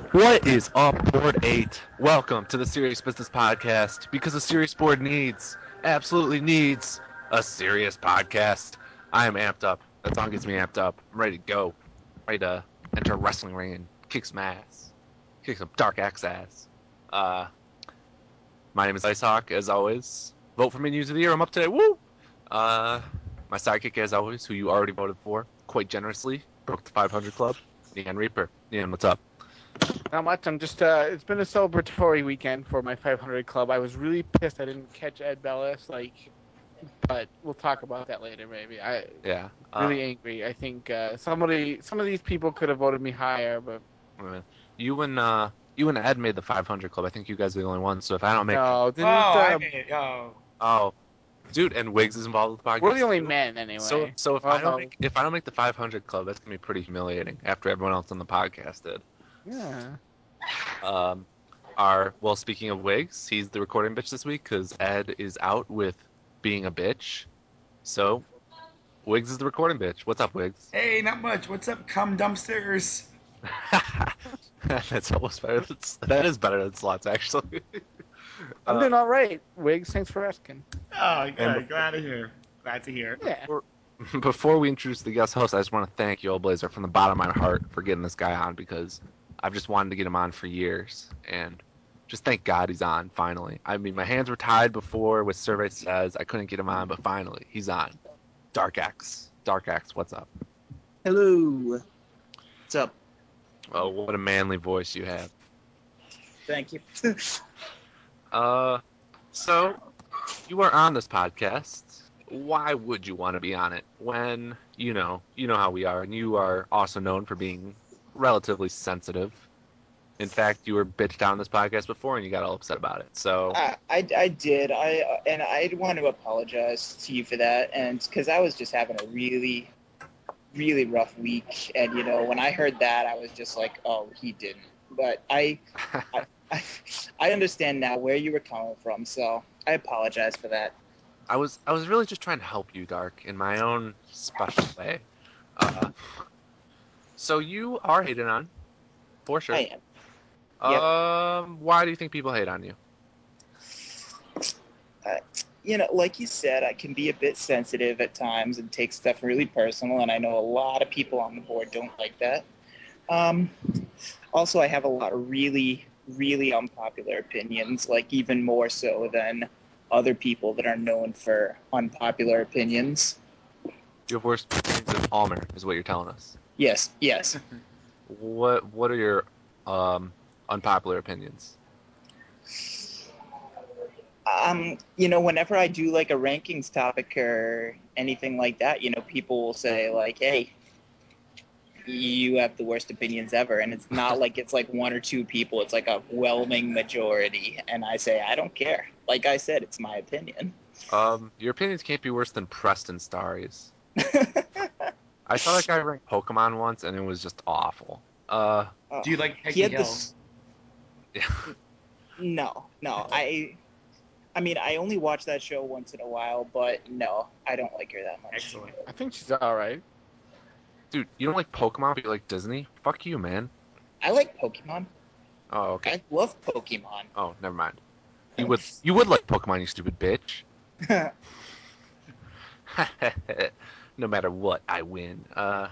What is up, Board 8? Welcome to the Serious Business Podcast, because the Serious Board absolutely needs, a serious podcast. I am amped up. That song gets me amped up. I'm ready to go. Ready to enter a wrestling ring and kick some ass. Kick some Dark Axe ass. Uh, my name is Icehawk, as always. Vote for me News of the Year. I'm up today. Woo! My sidekick, as always, who you already voted for, quite generously, broke the 500 club. Neon Reaper. Neon, what's up? Not much. I'm just. It's been a celebratory weekend for my 500 club. I was really pissed I didn't catch Ed Bellis. But we'll talk about that later. Maybe Yeah. really angry. I think some of these people could have voted me higher, but You and Ed made the 500 club. I think you guys are the only ones. So if I don't make, no, Oh, didn't. I made it. Oh, oh, dude, and Wiggs is involved with the We're the podcast only too. men anyway. So if I don't make the 500 club, that's gonna be pretty humiliating after everyone else on the podcast did. Yeah. Speaking of Wiggs, he's the recording bitch this week because Ed is out with being a bitch. So Wiggs is the recording bitch. What's up, Wiggs? hey, not much. What's up, cum dumpsters? That's almost better. That is better than slots, actually. I'm doing all right. Wiggs, thanks for asking. Oh, And good. Glad to hear. Glad to hear. Yeah. before we introduce the guest host, I just want to thank you, Old Blazer, from the bottom of my heart for getting this guy on because I've just wanted to get him on for years. And just thank God he's on, finally. I mean, my hands were tied before with Survey Says. I couldn't get him on, but finally, he's on. Dark Axe. Dark Axe, what's up? Hello. What's up? Oh, what a manly voice you have. Thank you. So you are on this podcast. Why would you want to be on it when you know how we are, and you are also known for being relatively sensitive. In fact, you were bitched out on this podcast before, and you got all upset about it. So I did. And I want to apologize to you for that, and because I was just having a really, really rough week, and when I heard that, I was just like, oh, he didn't. But I, I, I understand now where you were coming from, so I apologize for that. I was really just trying to help you, Dark, in my own special way. Uh, so you are hated on, for sure. I am. Yep. Why do you think people hate on you? Uh, like you said, I can be a bit sensitive at times and take stuff really personal, and I know a lot of people on the board don't like that. Um, Also, I have a lot of really, really unpopular opinions, like even more so than other people that are known for unpopular opinions. You have worse opinions than Palmer, is what you're telling us. Yes, yes. What are your unpopular opinions? Whenever I do like a rankings topic or anything like that, people will say like, "Hey, you have the worst opinions ever," and it's not like it's like one or two people; it's like a whelming majority. And I say, I don't care. Like I said, it's my opinion. Your opinions can't be worse than Preston Starries. I saw that guy rank Pokemon once, and it was just awful. Do you like He Peggy had Hill? this. Yeah. No. I mean, I only watch that show once in a while, but no, I don't like her that much. Excellent. I think she's all right. Dude, you don't like Pokemon, but you like Disney? Fuck you, man. I like Pokemon. Oh, okay. I love Pokemon. Oh, never mind. You would like Pokemon, you stupid bitch. No matter what, I win.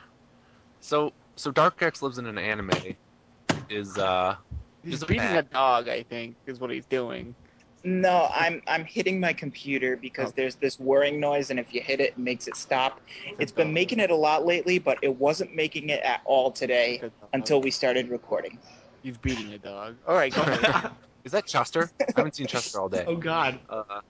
So Dark X lives in an anime. Is He's a beating a fact. dog. I think is what he's doing. No, I'm hitting my computer because there's this whirring noise, and if you hit it, it makes it stop. It's been making it a lot lately, but it wasn't making it at all today Good dog. until we started recording. He's beating a dog. All right, go ahead. Is that Chester? I haven't seen Chester all day. Oh God.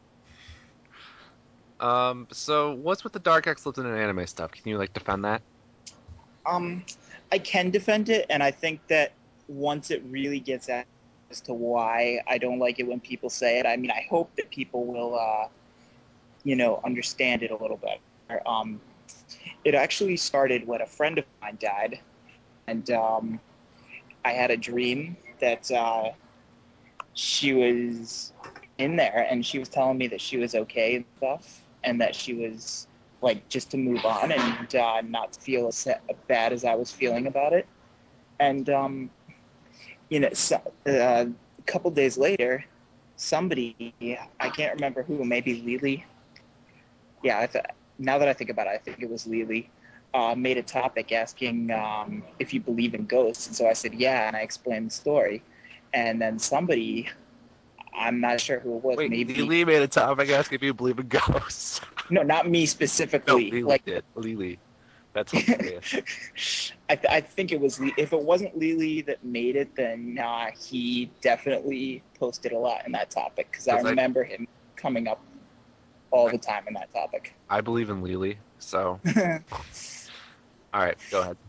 So what's with the Dark X lives in an anime stuff? Can you like defend that? Um, I can defend it, and I think that once it really gets at as to why I don't like it when people say it, I mean, I hope that people will, understand it a little better. It actually started when a friend of mine died, and I had a dream that she was in there, and she was telling me that she was okay and stuff, and that she was like just to move on and not to feel as bad as I was feeling about it. And a couple days later, somebody, I can't remember who, maybe Lily. Yeah, now that I think about it, I think it was Lily, made a topic asking if you believe in ghosts. And so I said, yeah, and I explained the story. And then somebody, I'm not sure who it was, Wait, maybe. Lily made a topic asking if you believe in ghosts. No, not me No, specifically. Lily did. Lily. That's hilarious. I think it was, if it wasn't Lily that made it, then he definitely posted a lot in that topic because I remember him coming up all the time in that topic. I believe in Lily, so. All right, go ahead.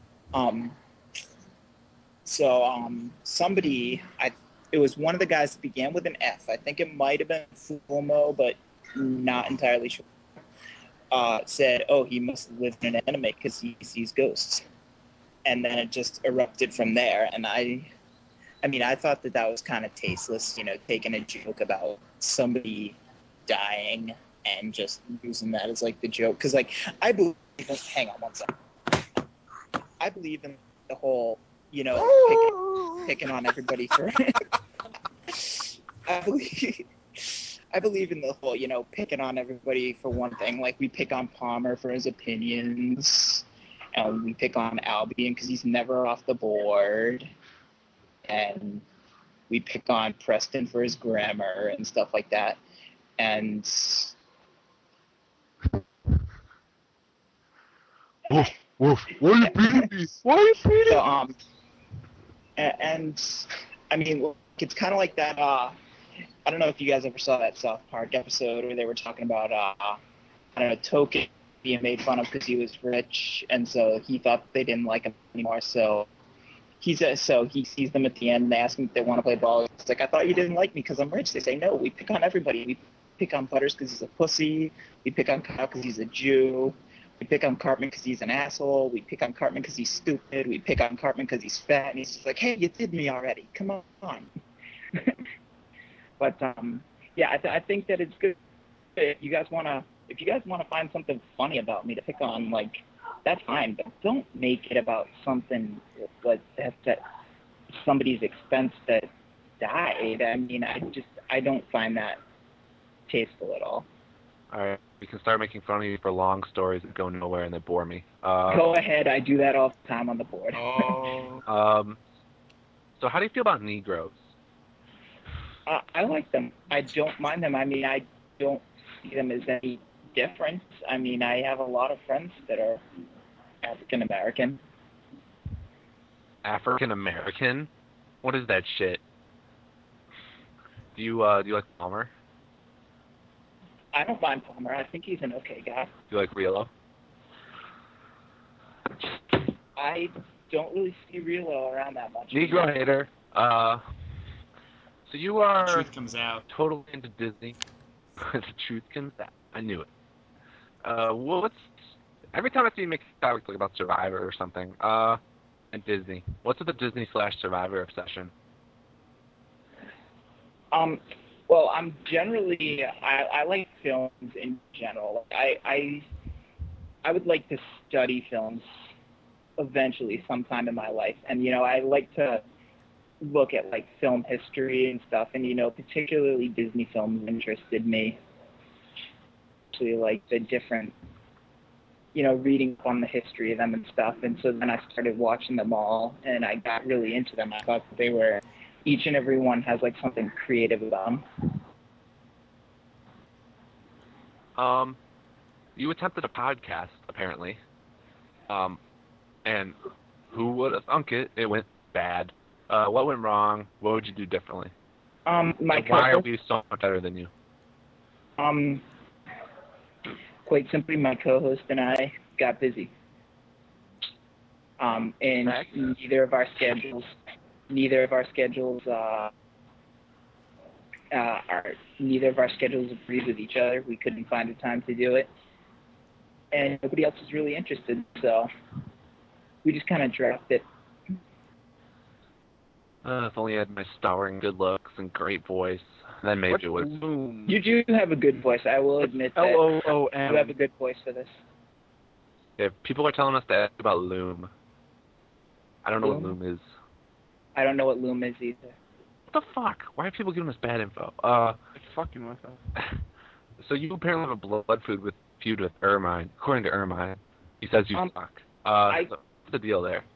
Somebody, it was one of the guys that began with an F. I think it might have been Fulmo, but not entirely sure. Said, oh, he must live in an anime because he sees ghosts. And then it just erupted from there. And I thought that was kind of tasteless, taking a joke about somebody dying and just using that as like the joke. Because I believe hang on one second. I believe in the whole, picking on everybody for. I believe in the whole, picking on everybody for one thing. Like, we pick on Palmer for his opinions, and we pick on Albion because he's never off the board, and we pick on Preston for his grammar and stuff like that. And Woof, woof. Why are you beating me? Why are you beating me? so, and I mean, it's kind of like that. I don't know if you guys ever saw that South Park episode where they were talking about, I don't know, Token being made fun of because he was rich, and so he thought they didn't like him anymore. So he sees them at the end and they ask him if they want to play ball. It's like, I thought you didn't like me because I'm rich. They say, no, we pick on everybody. We pick on Butters because he's a pussy. We pick on Kyle because he's a Jew. We pick on Cartman because he's an asshole. We pick on Cartman because he's stupid. We pick on Cartman because he's fat. And he's just like, hey, you did me already. Come on. But yeah, I think that it's good. If you guys want to find something funny about me to pick on, like, that's fine. But don't make it about something that's at somebody's expense that died. I mean, I don't find that tasteful at all. All right, we can start making fun of you for long stories that go nowhere and that bore me. Go ahead. I do that all the time on the board. Oh. So how do you feel about Negroes? I like them. I don't mind them. I mean, I don't see them as any different. I mean, I have a lot of friends that are African American. African American? What is that shit? Do you like Palmer? I don't mind Palmer. I think he's an okay guy. Do you like Riolo? I don't really see Riolo around that much. Negro hater. So you are The truth comes out. totally into Disney. The truth comes out. I knew it. Well, every time I see you make a topic about Survivor or something, and Disney, what's with the Disney/Survivor obsession? Well, I'm generally I like films in general. I would like to study films eventually sometime in my life, and I like to look at like film history and stuff, and particularly Disney films interested me. Actually, like the different, reading up on the history of them and stuff, and so then I started watching them all, and I got really into them. I thought that they were, each and every one has like something creative about them. You attempted a podcast apparently, and who would have thunk it? It went bad. What went wrong? What would you do differently? Why are we so much better than you? Quite simply, my co-host and I got busy. And neither of our schedules agreed with each other. We couldn't find a time to do it, and nobody else was really interested. So we just kind of dropped it. If only I had my towering good looks and great voice, then maybe it would. Loom? You do have a good voice. I will admit that. Loom. You have a good voice for this. If people are telling us to ask about Loom, I don't know what Loom is. I don't know what Loom is either. What the fuck? Why are people giving us bad info? It's fucking with us. So you apparently have a blood feud with Ermine. According to Ermine, he says you suck. So what's the deal there?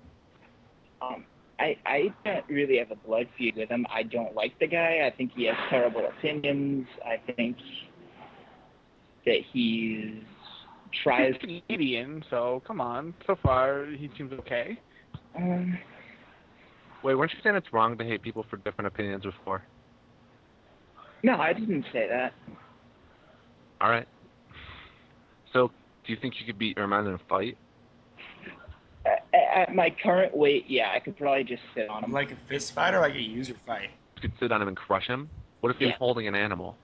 I don't really have a blood feud with him. I don't like the guy. I think he has terrible opinions. I think that he tries. He's a Canadian, so come on. So far, he seems okay. Wait, weren't you saying it's wrong to hate people for different opinions before? No, I didn't say that. All right. So, do you think you could beat Ermine in a fight? At my current weight, yeah, I could probably just sit on him. Like a fist fight or like a user fight? You could sit on him and crush him? What if he was holding an animal?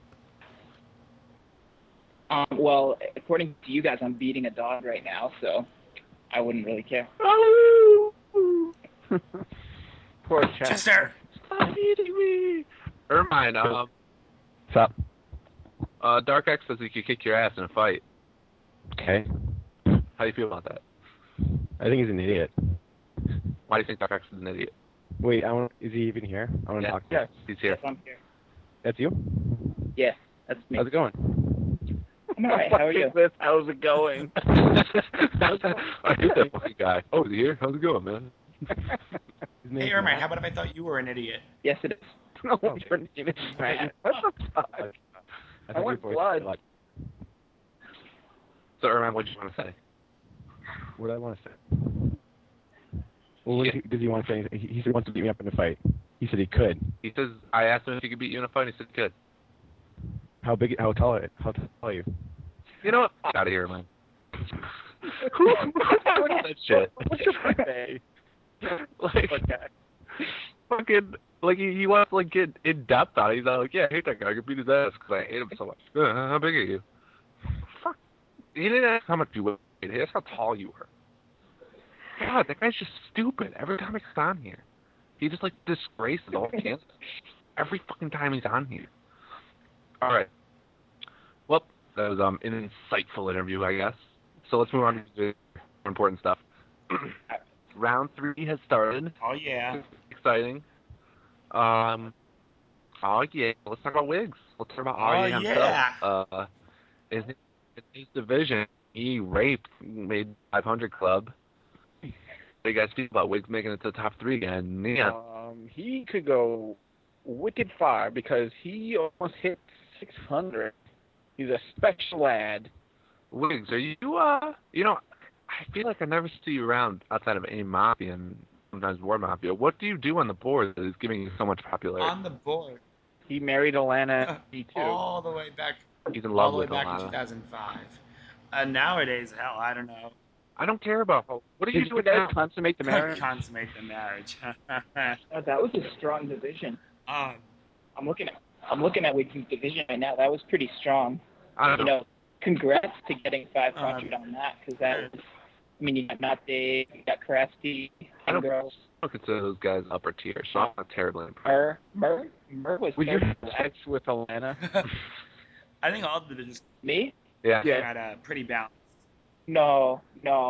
Well, according to you guys, I'm beating a dog right now, so I wouldn't really care. Poor Chester. Chester! Stop beating me! Ermine, What's up? Dark X says he could kick your ass in a fight. Okay. How do you feel about that? I think he's an idiot. Why do you think Dark X is an idiot? Wait, is he even here? I want to talk to him. He's here. Yes, I'm here. That's you? Yes, that's me. How's it going? I'm alright, how are you? How's it going? I hate that fucking guy. Oh, is he here? How's it going, man? His name's Hey, Ermine, Matt. how about if I thought you were an idiot? Yes, it is. No, your name is Matt. What the fuck? I I want blood. So, Ermine, what do you want to say? What do I want to say? Well, does he want to say anything? He said he wants to beat me up in a fight. He said he could. He says, I asked him if he could beat you in a fight, and he said he could. How tall are you? You know what? Get out of here, man. Who's that shit? What's your birthday? Like, fucking, like, he wants to, like, get in depth on it. He's not like, yeah, I hate that guy. I could beat his ass because I hate him so much. How big are you? Fuck. He didn't ask how much you weighed. He asked how tall you were. God, that guy's just stupid. Every time he's on here, he just, like, disgraces all Kansas. Every fucking time he's on here. All right. Well, that was an insightful interview, I guess. So let's move on to the more important stuff. Round 3 has started. Oh, yeah. Exciting. Oh, yeah. Let's talk about Wiggs. Let's talk about Augie himself. In his division, he made 500 club. What do you guys feel about Wiggs making it to the top 3 again? Yeah. He could go wicked far because he almost hit 600. He's a special lad. Wiggs, are you, you know, I feel like I never see you around outside of AIM Mafia and sometimes War Mafia. What do you do on the board that is giving you so much popularity? On the board. He married Alana too. All the way back. He's in all love the way with back Alana. in 2005. Nowadays, hell, I don't know. I don't care about her. What are you Did doing you now? guys consummate the marriage? Consummate the marriage. Oh, that was a strong division. um, I'm looking at Wiggs' division right now. That was pretty strong. I don't You know. know, congrats to getting 500 on that, because that was. I mean, you got Matt Dave, you got Krusty, I don't- Girls. I don't consider those guys upper tier, so I'm not terribly impressed. Mer was Would you third. have sex with Alana? I think all the divisions Me? Yeah. got pretty balanced. No.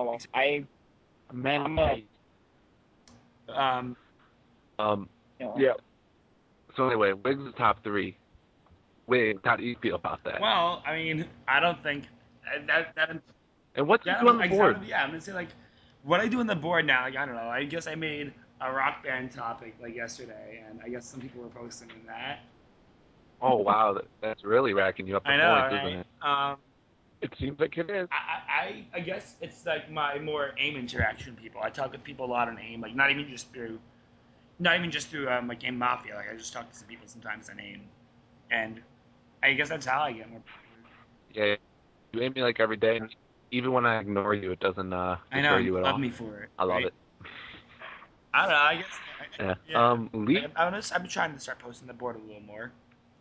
Man, I'm a, Um, no. yeah. So anyway, Wiggs is top 3. Wiggs, how do you feel about that? well, I mean, I don't think that And what's he that do on the like, board? yeah, I'm gonna say like what I do on the board now. Like I don't know. I guess I made a rock band topic like yesterday, and I guess some people were posting in that. Oh wow, that's really racking you up the I know, points, isn't right? it? It seems like it is. I guess it's like my more AIM interaction people. I talk with people a lot on AIM, like not even just through like AIM Mafia. Like I just talk to some people sometimes on AIM, and I guess that's how I get more. Yeah, you aim me like every day. Even when I ignore you, it doesn't I know, deter you at love all. me for it. I love right? it. I don't know. I guess. Yeah. Lee. I've been trying to start posting the board a little more.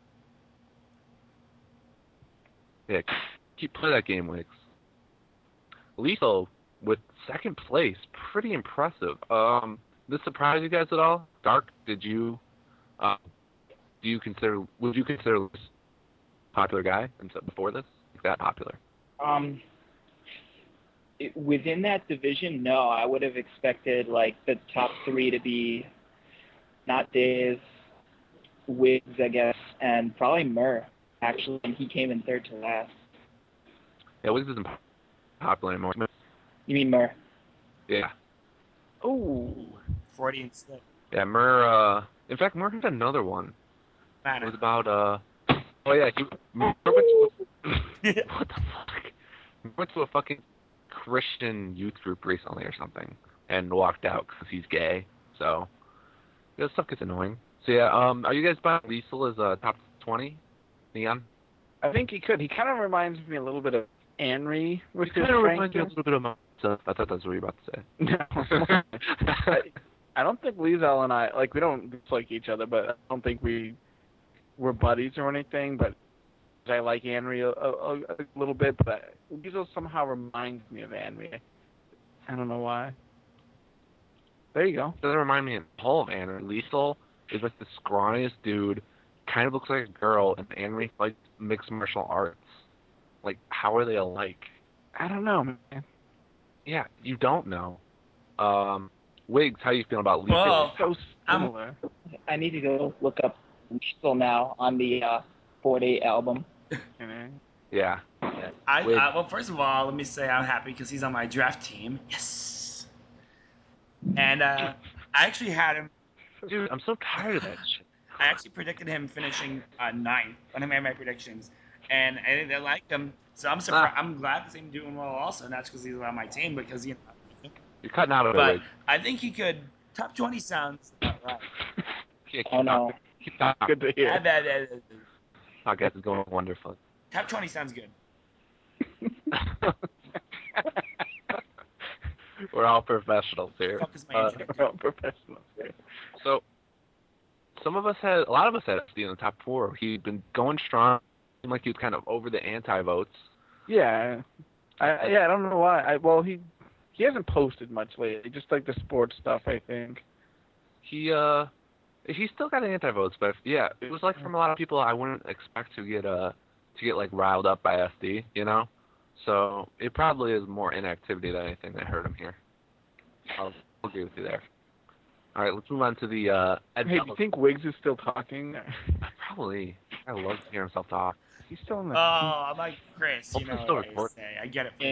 Yeah, keep playing that game, Wicks. Lethal with second place, pretty impressive. This surprise you guys at all? Dark, would you consider Lewis a popular guy before this? Like that popular? Within that division, no. I would have expected like the top 3 to be not Dave, Wiggs, I guess, and probably Murr, actually, and he came in third to last. Yeah, Wiggs isn't popular anymore. You mean Murr? Yeah. Oh. Freudian slip. Yeah, Murr, in fact, Murr had another one. It was about, oh yeah, Murr went to what the fuck? Murr went to a fucking Christian youth group recently or something, and walked out because he's gay, so, yeah, this stuff gets annoying. So yeah, are you guys buying Liesel as a top 20, Neon? I think he could. He kind of reminds me a little bit of Henry with his Kind of reminds me a frankness. little bit of myself. I thought that's what you were about to say. No. I don't think Liesel and I, like, we don't dislike each other, but I don't think we're buddies or anything, but I like Henry a little bit, but Liesel somehow reminds me of Henry. I don't know why. There you go. Doesn't remind me at all of Henry. Liesel is like the scrawniest dude, kind of looks like a girl, and Henry like mixed martial arts. Like, how are they alike? I don't know, man. Yeah, you don't know. Wiggs, how you feeling about Liesel? Well, So similar. I need to go look up Liesel now on the 4-Day album. Yeah. Well, first of all, let me say I'm happy because he's on my draft team. Yes. And I actually had him. Dude, I'm so tired of that shit. I actually predicted him finishing ninth when I made my predictions, and I liked him. So I'm surprised. I'm glad to see him doing well also, and that's because he's on my team. Because You're cutting out of it, but Wiggs. I think he could. Top 20 sounds about right. Yeah, Oh no. Keep talking. Good to hear. Podcast is going wonderfully. Top 20 sounds good. We're all professionals here. Fuck is my internet? We're all professionals. So, a lot of us had SD in the top 4. He'd been going strong. Seemed like he was kind of over the anti-votes. Yeah. I don't know why. He hasn't posted much lately, just like the sports stuff, I think. He still got anti-votes, but yeah, it was like from a lot of people I wouldn't expect to get like riled up by SD, you know. So it probably is more inactivity than anything that hurt him here. I'll agree with you there. All right, let's move on to the Ed Hey, do you Bellis. think Wiggs is still talking? Probably. I love to hear himself talk. He's still in Oh, the. I'm like Chris. You Hopefully know still what I record. say. I get it from Yeah.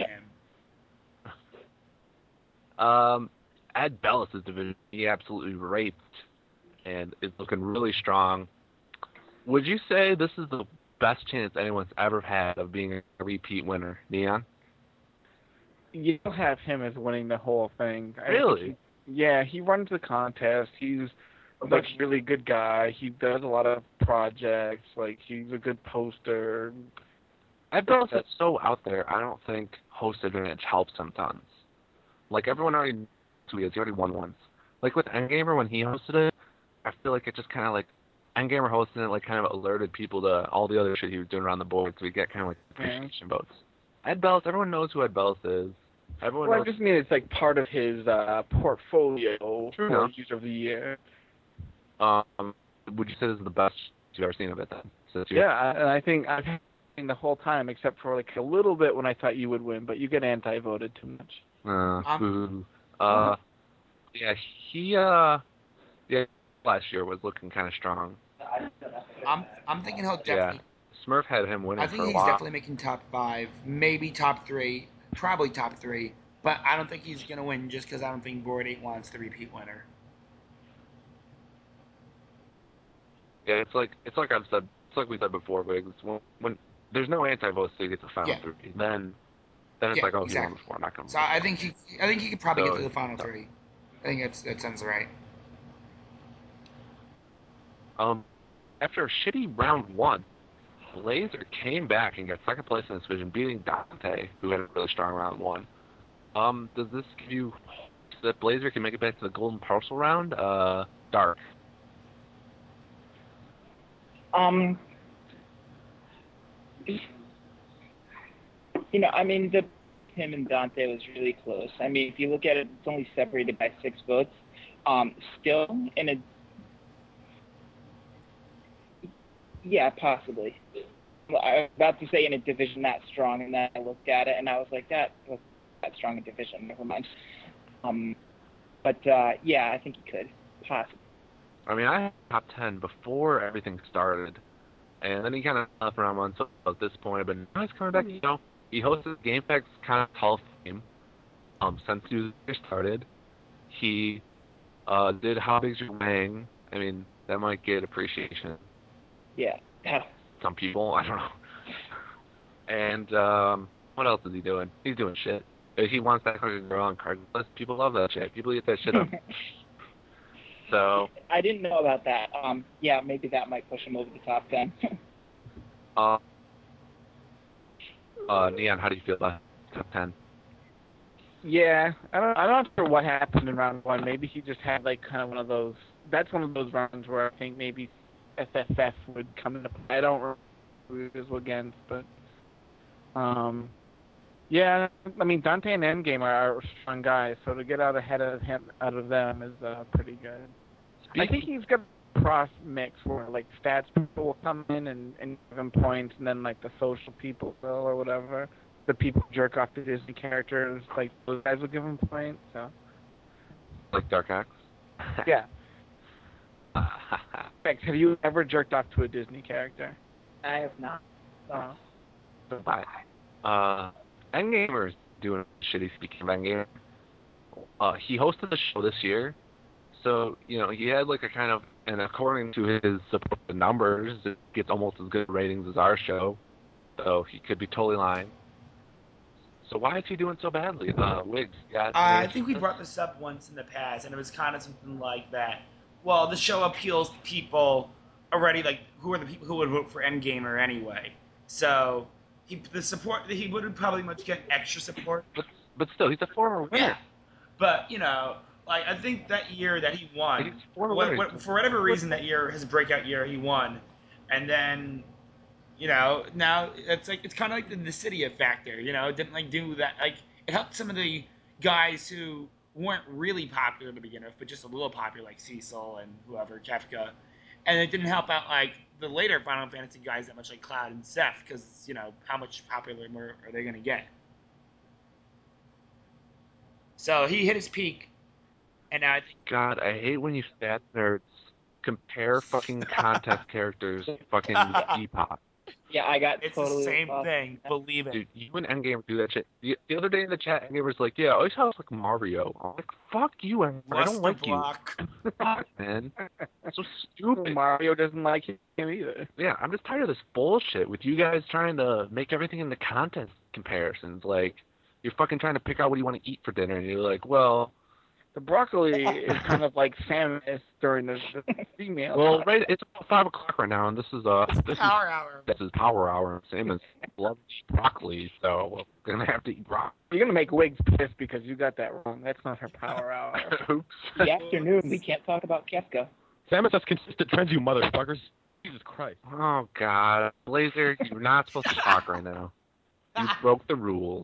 him. Ed Bellis' division, he absolutely raped and is looking really strong. Would you say this is the best chance anyone's ever had of being a repeat winner, Neon? You'll have him as winning the whole thing. Really? Yeah, he runs the contest. He's a really good guy. He does a lot of projects. Like, he's a good poster. Ed Bellis is so out there, I don't think host advantage helps him tons. Like, everyone already knows who he is. He already won once. Like, with Endgamer, when he hosted it, I feel like it just kind of, like, Endgamer hosting it, like, kind of alerted people to all the other shit he was doing around the board, so we get kind of, like, appreciation votes. Ed Bellis, everyone knows who Ed Bellis is. Everyone Well, knows. I just mean it's, like, part of his portfolio True for enough. User of the Year. Would you say this is the best you've ever seen of it, then? And I think I've had him the whole time, except for, like, a little bit when I thought you would win, but you get anti-voted too much. Boo. Yeah, he, last year was looking kind of strong. I'm thinking he'll Yeah. definitely. Smurf had him winning I for think a he's while. definitely making top 5, maybe top 3, probably top 3. But I don't think he's gonna win just because I don't think Board 8 wants the repeat winner. Yeah, it's like we said before, Wiggs. When there's no anti-vote, so you get to final 3. Then it's Yeah, like, oh, he exactly. won before, I'm not gonna. So I think he could probably So, get to the final 3. I think that sounds right. After a shitty round 1, Blazer came back and got second place in this division, beating Dante, who had a really strong round 1. Does this give you hope that Blazer can make it back to the Golden Parcel round? Dark. You know, I mean, him and Dante was really close. I mean, if you look at it, it's only separated by 6 votes. Still in a, yeah, possibly. I was about to say in a division that strong, and then I looked at it and I was like, that was that strong a division. Never mind. But yeah, I think he could possibly. I mean, I had top 10 before everything started, and then he kind of left around months at this point, but now he's coming back. You know, he hosted GameFAQs kind of Hall of Fame since he started. He did How Big's Your Wang. I mean, that might get appreciation. Yeah. Some people, I don't know. And what else is he doing? He's doing shit. He wants that fucking girl on Craigslist. People love that shit. People eat that shit up. So. I didn't know about that. Yeah, maybe that might push him over the top 10. Neon, how do you feel about top 10? Yeah, I'm not sure what happened in round one. Maybe he just had like kind of one of those. That's one of those rounds where I think maybe SFF would come into play. I don't remember who he was against, but yeah. I mean, Dante and Endgame are strong guys, so to get out ahead of them is pretty good. I think he's got a cross mix where like stats people will come in and give him points, and then like the social people will or whatever. The people who jerk off to Disney characters, like those guys will give him points. So. Like Dark Axe? Yeah. Bex, have you ever jerked off to a Disney character? I have not. No. Endgamer's doing shitty speaking of Endgamer. He hosted the show this year, so, you know, he had like a kind of, and according to his supposed numbers, it gets almost as good ratings as our show, so he could be totally lying. So why is he doing so badly? Wiggs, I think we brought this up once in the past, and it was kind of something like that. Well, the show appeals to people already, like who are the people who would vote for Endgamer anyway. So he would probably much get extra support. But still, he's a former winner. Yeah, but you know, like I think that year that he won, for whatever reason, that year, his breakout year, he won, and then. You know, now it's kind of like the Dissidia factor. You know, it didn't like do that. Like it helped some of the guys who weren't really popular to begin with, but just a little popular, like Cecil and whoever, Kefka. And it didn't help out like the later Final Fantasy guys that much, like Cloud and Seth, because you know how much popular more are they gonna get? So he hit his peak, and now I think. God, I hate when you stat nerds compare fucking contest characters to fucking Depop. Yeah, I got It's totally. the same thing. Believe it. Dude, you and Endgamer do that shit. The other day in the chat, Endgamer's like, "Yeah, I sound like Mario." I'm like, "Fuck you, Endgamer. I don't like Block. you." Fuck, man. So stupid. Mario doesn't like him either. Yeah, I'm just tired of this bullshit with you guys trying to make everything into contest comparisons. Like, you're fucking trying to pick out what you want to eat for dinner, and you're like, well. The broccoli is kind of like Samus during the female. Well, right, it's about 5 o'clock right now, and this is Power hour. This is power hour. Samus loves broccoli, so we're gonna have to eat broccoli. You're gonna make Wiggs pissed because you got that wrong. That's not her power hour. Oops. The afternoon, we can't talk about Kefka. Samus has consistent trends, you motherfuckers. Jesus Christ. Oh God, Blazer, you're not supposed to talk right now. You broke the rules.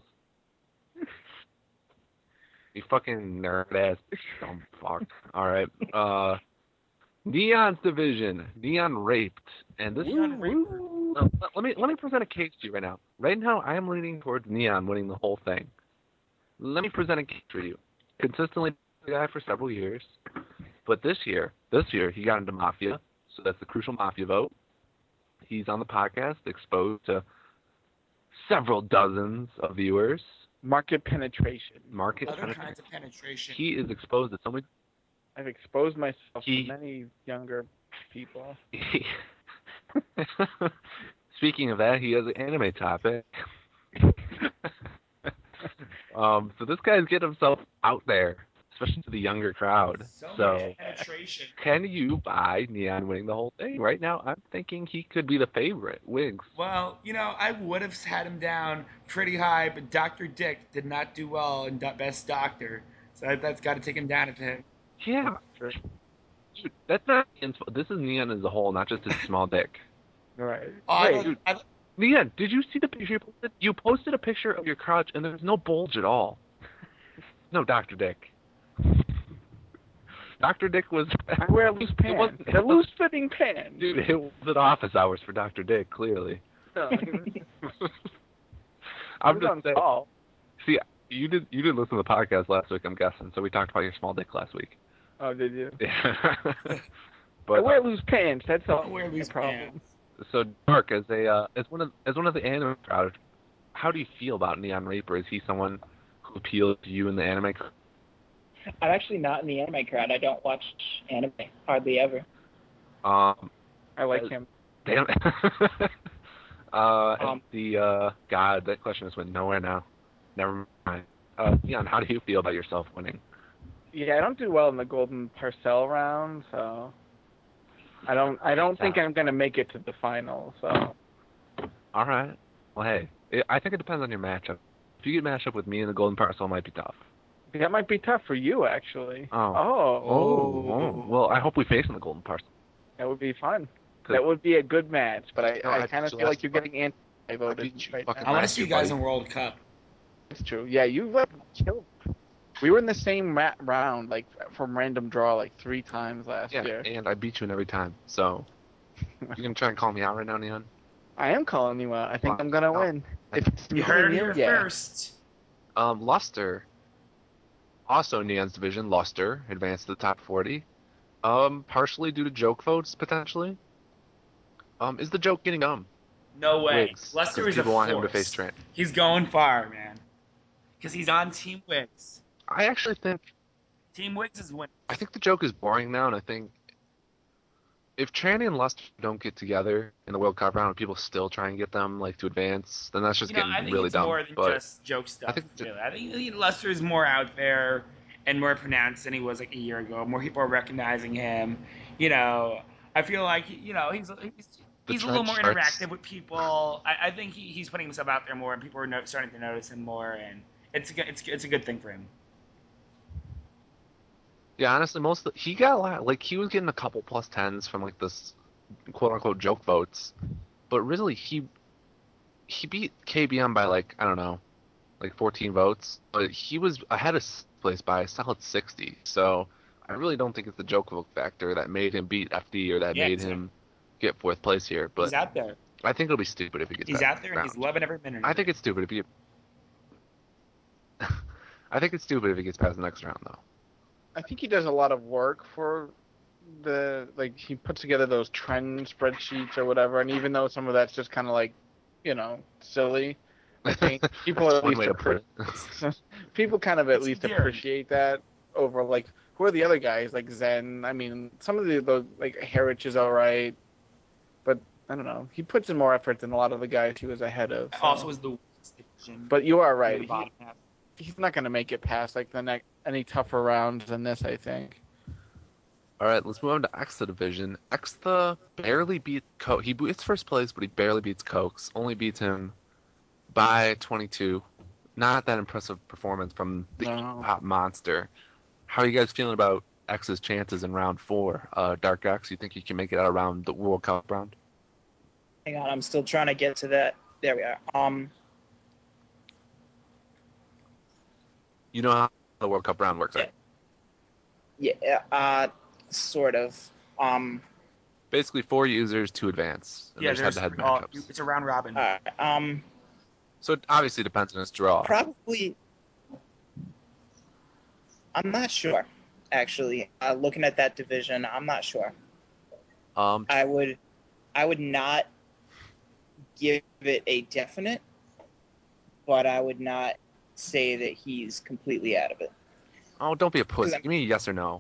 You fucking nerd-ass dumb fuck. Alright, Neon's division. Neon raped. And this let me present a case to you right now. Right now, I am leaning towards Neon winning the whole thing. Let me present a case for you. Consistently the guy for several years. But this year, he got into Mafia. So that's the crucial Mafia vote. He's on the podcast, exposed to several dozens of viewers. Market penetration. Other kinds of penetration. He is exposed to so many. I've exposed myself to many younger people. Speaking of that, he has an anime topic. So this guy's getting himself out there, especially to the younger crowd. So penetration. Can you buy Neon winning the whole thing? Right now, I'm thinking he could be the favorite. Wiggs. Well, you know, I would have had him down pretty high, but Dr. Dick did not do well in Best Doctor. So that's got to take him down a bit. Yeah. Dude, that's not this is Neon as a whole, not just his small dick. Right. Dude, Neon, did you see the picture you posted? You posted a picture of your crotch, and there's no bulge at all. No, Dr. Dick. Dr. Dick was... I wear loose pants. A loose-fitting pants. Dude, it was at office hours for Dr. Dick, clearly. No, I'm just saying. See, you did listen to the podcast last week, I'm guessing, so we talked about your small dick last week. Oh, did you? Yeah. But I wear loose pants. That's all. I wear loose problem. pants. so Mark, as one of the anime crowd, how do you feel about Neon Reaper? Is he someone who appeals to you in the anime? I'm actually not in the anime crowd. I don't watch anime hardly ever. I like him. Damn. Um, God, that question just went nowhere now. Never mind. Neon, how do you feel about yourself winning? Yeah, I don't do well in the Golden Parcel round, so I don't think I'm gonna make it to the final. So All right. Well, hey, I think it depends on your matchup. If you get matched up with me in the Golden Parcel, it might be tough. that might be tough for you, actually. Oh. Well, I hope we face in the Golden Parcel. That would be fun. That would be a good match, but I kind of feel like you're getting anti-voted right now. I want to see you guys in World Cup. It's true. Yeah, you like killed. We were in the same round, like from random draw, like 3 times last year. And I beat you in every time. So you gonna try and call me out right now, Neon? I am calling you out. I think I'm gonna win. If it's You me heard and it you, here yeah. first. Luster, also Neon's division. Luster advanced to the top 40. Partially due to joke votes potentially. Is the joke getting No way. Wiggs? Lester 'Cause is a people want him to face force. Trent. He's going far, man. Because he's on Team Wiggs. I actually think Team Wiggs is winning. the joke is boring now, and I think if Tranny and Luster don't get together in the World Cup round, and people still try and get them like to advance, then that's just I getting think really it's dumb. more than But just joke stuff. think really. I think Lester is more out there and more pronounced than he was like a year ago. More people are recognizing him. I feel like he's a little more interactive with people. I think he's putting himself out there more, and people are starting to notice him more, and it's a good thing for him. yeah, honestly, he got a lot. Like he was getting a couple plus tens from like this quote unquote joke votes, but really he beat KBM by like I don't know, like 14 votes, but he was ahead of place by a solid 60. So I really don't think it's the joke vote factor that made him beat FD or that made him get 4th place here. But He's out there. I think it'll be stupid if he gets. He's past out there the and he's round. loving every minute. I think it's stupid if he. I think it's stupid if he gets past the next round though. I think he does a lot of work for he puts together those trend spreadsheets or whatever, and even though some of that's just kind of like, silly, I think people at least people kind of at least appreciate that over like who are the other guys like Zen. I mean, some of those like Harwich is all right, but I don't know. He puts in more effort than a lot of the guys he was ahead of. So. Also, is the division. But you are right. He's not going to make it past like any tougher rounds than this, I think. All right, let's move on to Extha division. Extha barely beat Coke. He beats 1st place, but he barely beats Cokes. Only beats him by 22. Not that impressive performance from the pop monster. How are you guys feeling about X's chances in round 4? Dark X, you think he can make it out around the World Cup round? Hang on, I'm still trying to get to that. There we are. You know how the World Cup round works, right? Yeah, sort of. Basically 4 users to advance. And there's head-to-head matchups. It's a round robin. So it obviously depends on his draw. Probably. I'm not sure, actually. Looking at that division, I'm not sure. I would not give it a definite, but I would not say that he's completely out of it. Oh, don't be a pussy. Give me a yes or no.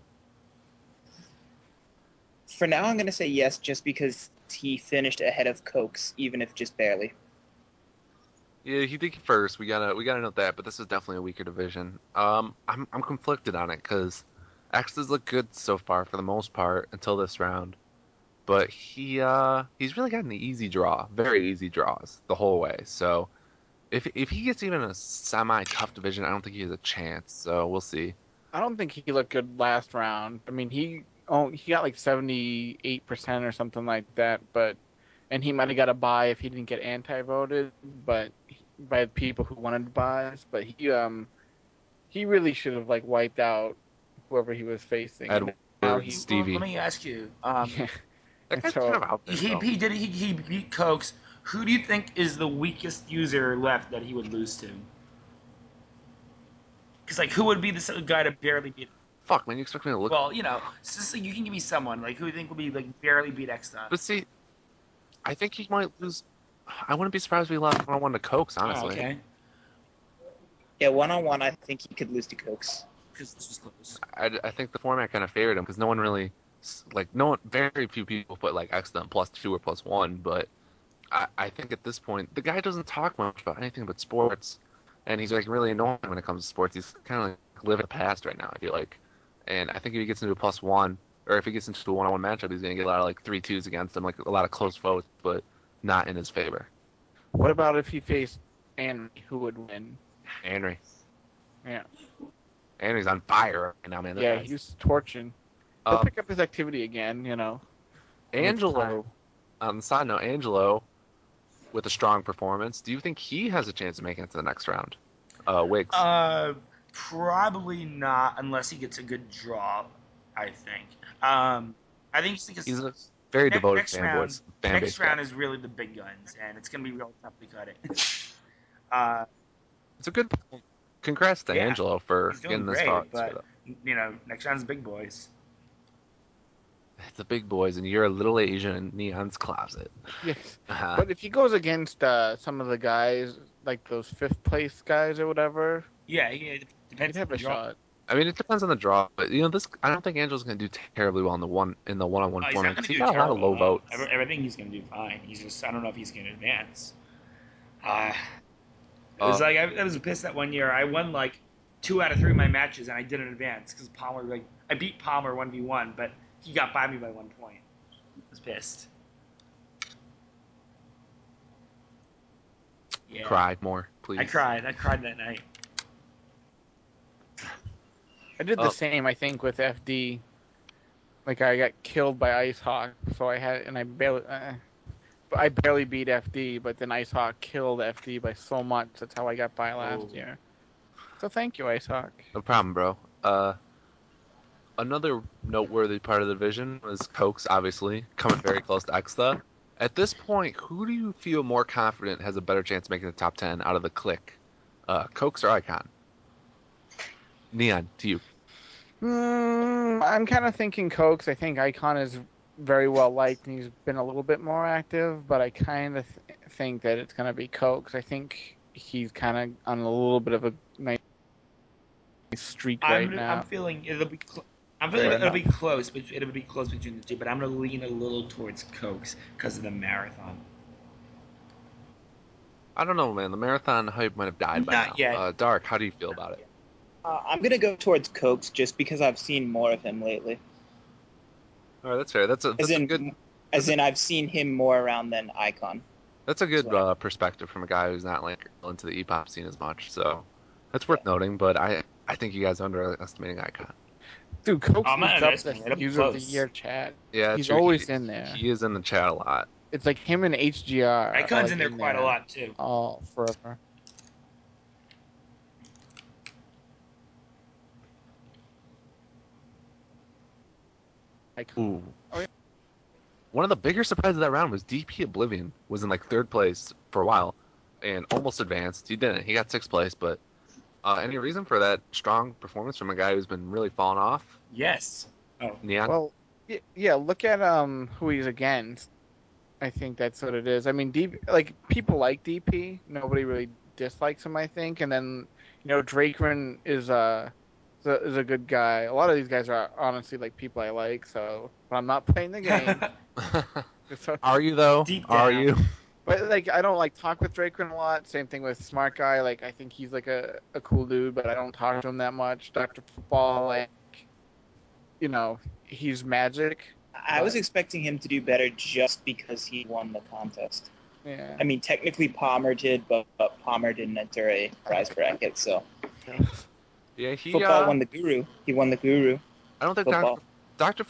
For now, I'm going to say yes, just because he finished ahead of Cokes, even if just barely. Yeah, he did first. We gotta note that, but this is definitely a weaker division. I'm conflicted on it because X has looked good so far for the most part until this round, but he's really gotten the easy draw, very easy draws the whole way. So if he gets even a semi tough division, I don't think he has a chance. So we'll see. I don't think he looked good last round. I mean, he got like 78% or something like that, and he might have got a bye if he didn't get anti-voted, but by people who wanted buys. But he really should have like wiped out whoever he was facing. Stevie. Let me ask you. That guy's kind of out there. He beat Cokes. Who do you think is the weakest user left that he would lose to? Because who would be the guy to barely beat him? Fuck, man, you expect me to look? Well, it's just like you can give me someone like who you think will be like barely beat Exta. But see, I think he might lose. I wouldn't be surprised if he lost 1-1 to Cokes, honestly. Oh, okay. Yeah, 1-on-1, I think he could lose to Cokes. Because this was close. I think the format kind of favored him because no one really, very few people put like X then +2 or +1. But I think at this point, the guy doesn't talk much about anything but sports, and he's like really annoying when it comes to sports. He's kind of like living the past right now, I feel like. And I think if he gets into a +1, or if he gets into a 1-on-1 matchup, he's gonna get a lot of like 3-2s against him, like a lot of close votes, but not in his favor. What about if he faced Henry? Who would win? Henry. Yeah. Henry's on fire right now, man. Yeah, he's torching. He'll Um, pick up his activity again, when it's Angelo. time. On the side note, Angelo, with a strong performance, do you think he has a chance of making it to the next round? Wiggs. Probably not unless he gets a good draw. I think. I think just because He's a very devoted next round, fan next base round guy. is really the big guns, and it's gonna be real tough to cut it. uh, It's a good. Congrats to Yeah, Angelo for he's doing getting this great, far. but next round's big boys. It's the big boys, and you're a little Asian in Neon's closet. Yes. Uh, But if he goes against some of the guys, like those fifth place guys or whatever, Yeah, it depends he'd have on a the draw. shot. I mean, it depends on the draw, but this. I don't think Angelo's going to do terribly well in the one-on-one He's format not because going he to do got a lot of terrible. low votes. Everything he's going to do fine. He's just I don't know if he's going to advance. It was Um, like I was pissed that one year. I won like 2 out of 3 of my matches and I didn't advance because Palmer I beat Palmer 1v1, but he got by me by 1 point. I was pissed. Yeah. Cry more, please. I cried. I cried that night. I did the same, I think, with FD. Like I got killed by Ice Hawk, so I barely beat FD, but then Ice Hawk killed FD by so much. That's how I got by last year. So thank you, Ice Hawk. No problem, bro. Another noteworthy part of the division was Cokes, obviously, coming very close to Exta. At this point, who do you feel more confident has a better chance of making the top 10 out of the clique? Cokes or Icon? Neon, to you. I'm kind of thinking Cokes. I think Icon is very well liked and he's been a little bit more active, but I kind of think that it's going to be Cokes. I think he's kind of on a little bit of a nice streak right now. I'm feeling it'll be. I'm feeling it'll be close, but it'll be close between the two. But I'm gonna lean a little towards Cokes because of the marathon. I don't know, man. The marathon hype might have died by Not now. yet. Dark, how do you feel about it? I'm going to go towards Cokes just because I've seen more of him lately. All right, that's fair. That's a good. As in, I've seen him more around than Icon. That's a good perspective from a guy who's not like into the E-pop scene as much. So that's worth noting. But I think you guys are underestimating Icon. Dude, Cokes eats up the user of the year chat. Yeah, he's true. always in there. He is in the chat a lot. It's like him and HGR. Icon's in there quite a lot too. Oh, forever. Ooh. Oh, yeah. One of the bigger surprises of that round was DP Oblivion was in like 3rd place for a while and almost advanced. He didn't. He got 6th place, but any reason for that strong performance from a guy who's been really falling off? Yes. Oh. Neon? Well, yeah. Look at who he's against. I think that's what it is. I mean, people like DP. Nobody really dislikes him, I think. And then Drakeman is a good guy. A lot of these guys are honestly like people I like. So, but I'm not playing the game. Are you though? Deep Are down. you? But I don't talk with Drakeman a lot. Same thing with Smart Guy. I think he's like a cool dude, but I don't talk to him that much. Dr. Football, he's magic. I was expecting him to do better just because he won the contest. Yeah. I mean, technically Palmer did, but Palmer didn't enter a prize bracket, so. Yeah, he Football won the Guru. He won the Guru. I don't think Dr.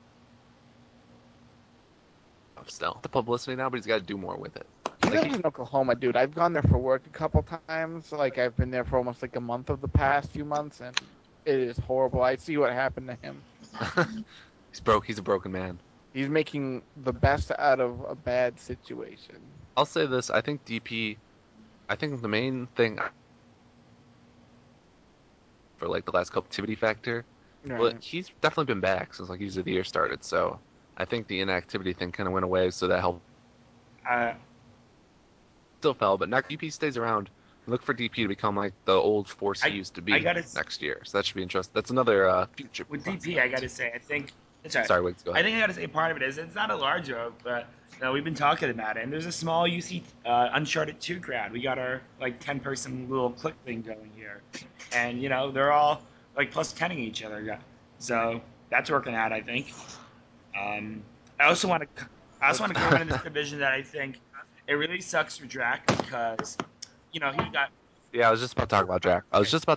Still the publicity now, but he's got to do more with it. He lives in Oklahoma, dude. I've gone there for work a couple times. I've been there for almost a month of the past few months, and it is horrible. I see what happened to him. He's broke. He's a broken man. He's making the best out of a bad situation. I'll say this. I think DP. I think the main thing for the last couple activity factor Well, he's definitely been back since like usually the year started, so I think the inactivity thing kind of went away, so that helped. Uh, Still fell, but next DP stays around. Look for DP to become like the old force he used to be next year. So that should be interesting. That's another future. With DP, I gotta say, I think. Sorry, Wiggs, go ahead. I think I gotta say part of it is it's not a large joke, but we've been talking about it. And there's a small UC Uncharted 2 crowd. We got our like 10-person little click thing going here, and they're all like plus 10ing each other. Yeah, so that's working out, I think. I also want to go into this division that I think it really sucks for Drac because he got. Yeah, I was just about to talk about Drac.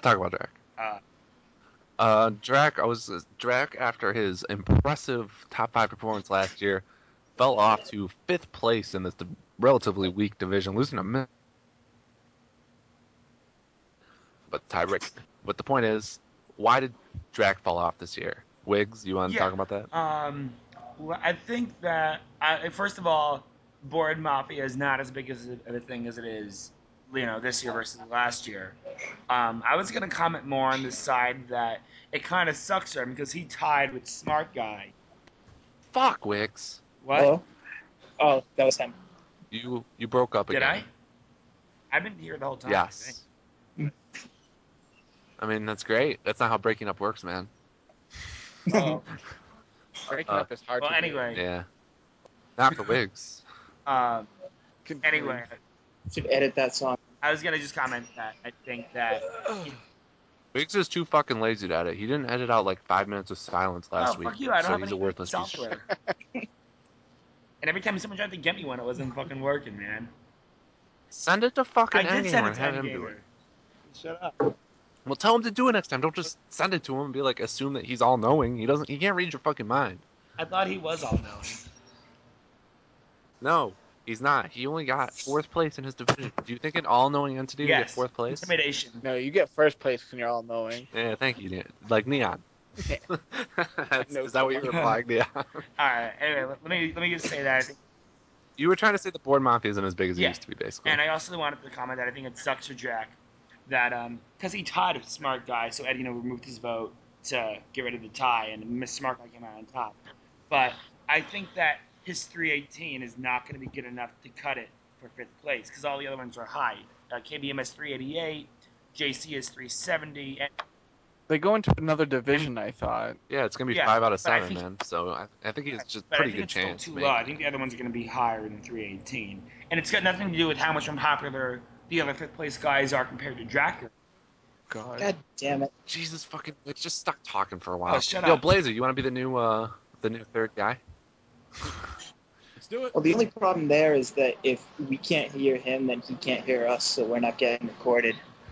Drac after his impressive top 5 performance last year fell off to 5th place in this relatively weak division, losing a minute. But tiebreak. But the point is, why did Drac fall off this year? Wiggs, you want to talk about that? Well, I think that first of all, Board Mafia is not as big of a thing as it is, this year versus last year. I was gonna comment more on the side that it kind of sucks for him because he tied with Smart Guy. Fuck, Wiggs. What? Hello? Oh, that was him. You broke up again. Did I? I've been here the whole time. Yes. I mean, that's great. That's not how breaking up works, man. Oh. Breaking up is hard to anyway. do. Yeah. Not for Wiggs. Anyway. Should edit that song. I was gonna just comment that I think that Wiggs is too fucking lazy to edit. He didn't edit out like 5 minutes of silence last week. Fuck you! I don't so have he's any a worthless piece. software. And every time someone tried to get me one, it wasn't fucking working, man. Send it to fucking I did send it and to have him do it. Shut up. Well, tell him to do it next time. Don't just send it to him and be like, assume that he's all knowing. He can't read your fucking mind. I thought he was all knowing. No, he's not. He only got 4th place in his division. Do you think an all-knowing entity would get 4th place? Intimidation. No, you get first place when you're all knowing. Yeah, thank you, like Neon. No, is that what you were replying, Neon? All right. Anyway, let me just say that I think. You were trying to say the board mafia isn't as big as it used to be, basically. And I also wanted to comment that I think it sucks for Jack that because he tied a Smart Guy, so Ed removed his vote to get rid of the tie, and Miss Smart Guy came out on top. But I think that his 318 is not going to be good enough to cut it for 5th place because all the other ones are high. KBM is 388, JC is 370. And they go into another division, I thought. Yeah, it's going to be 5 out of 7, man. So I think it's just pretty good chance. Still too low. I think the other ones are going to be higher than 318. And it's got nothing to do with how much more popular the other 5th place guys are compared to Dracker. God damn it. Jesus fucking, just stop talking for a while. Shut Yo, up. Blazer, you want to be the new 3rd guy? Let's do it. Well, the only problem there is that if we can't hear him, then he can't hear us, so we're not getting recorded.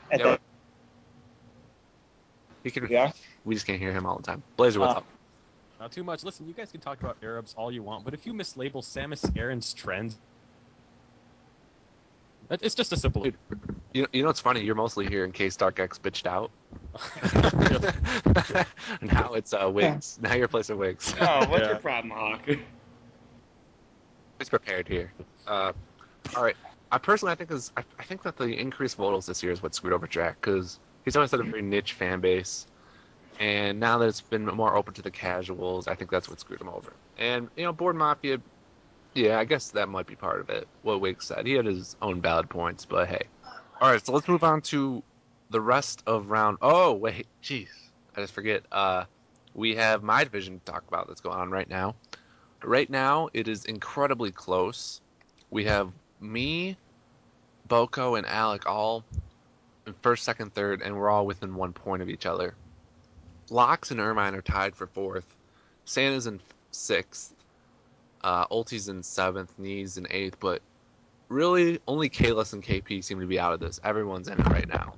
We just can't hear him all the time. Blazer, what's up? Not too much. Listen, you guys can talk about Arabs all you want, but if you mislabel Samus Aran's trends, it's just a simple. Dude, you know what's funny? You're mostly here in case Dark X bitched out. Now it's Wiggs. Now you're placing Wiggs. Oh, what's your problem, Hawk? He's prepared here. All right. I think that the increased modals this year is what screwed over Jack because he's always had a very niche fan base, and now that it's been more open to the casuals, I think that's what screwed him over. And Board Mafia, yeah, I guess that might be part of it. What Wiggs said, he had his own valid points, but hey. All right, so let's move on to the rest of round. Oh wait, jeez, I just forget. We have my division to talk about that's going on right now. Right now, it is incredibly close. We have me, Boko, and Alec all in 1st, 2nd, 3rd, and we're all within 1 point of each other. Lox and Ermine are tied for 4th. Santa's in 6th. Ulti's in 7th. Knees in 8th. But really, only Kalis and KP seem to be out of this. Everyone's in it right now.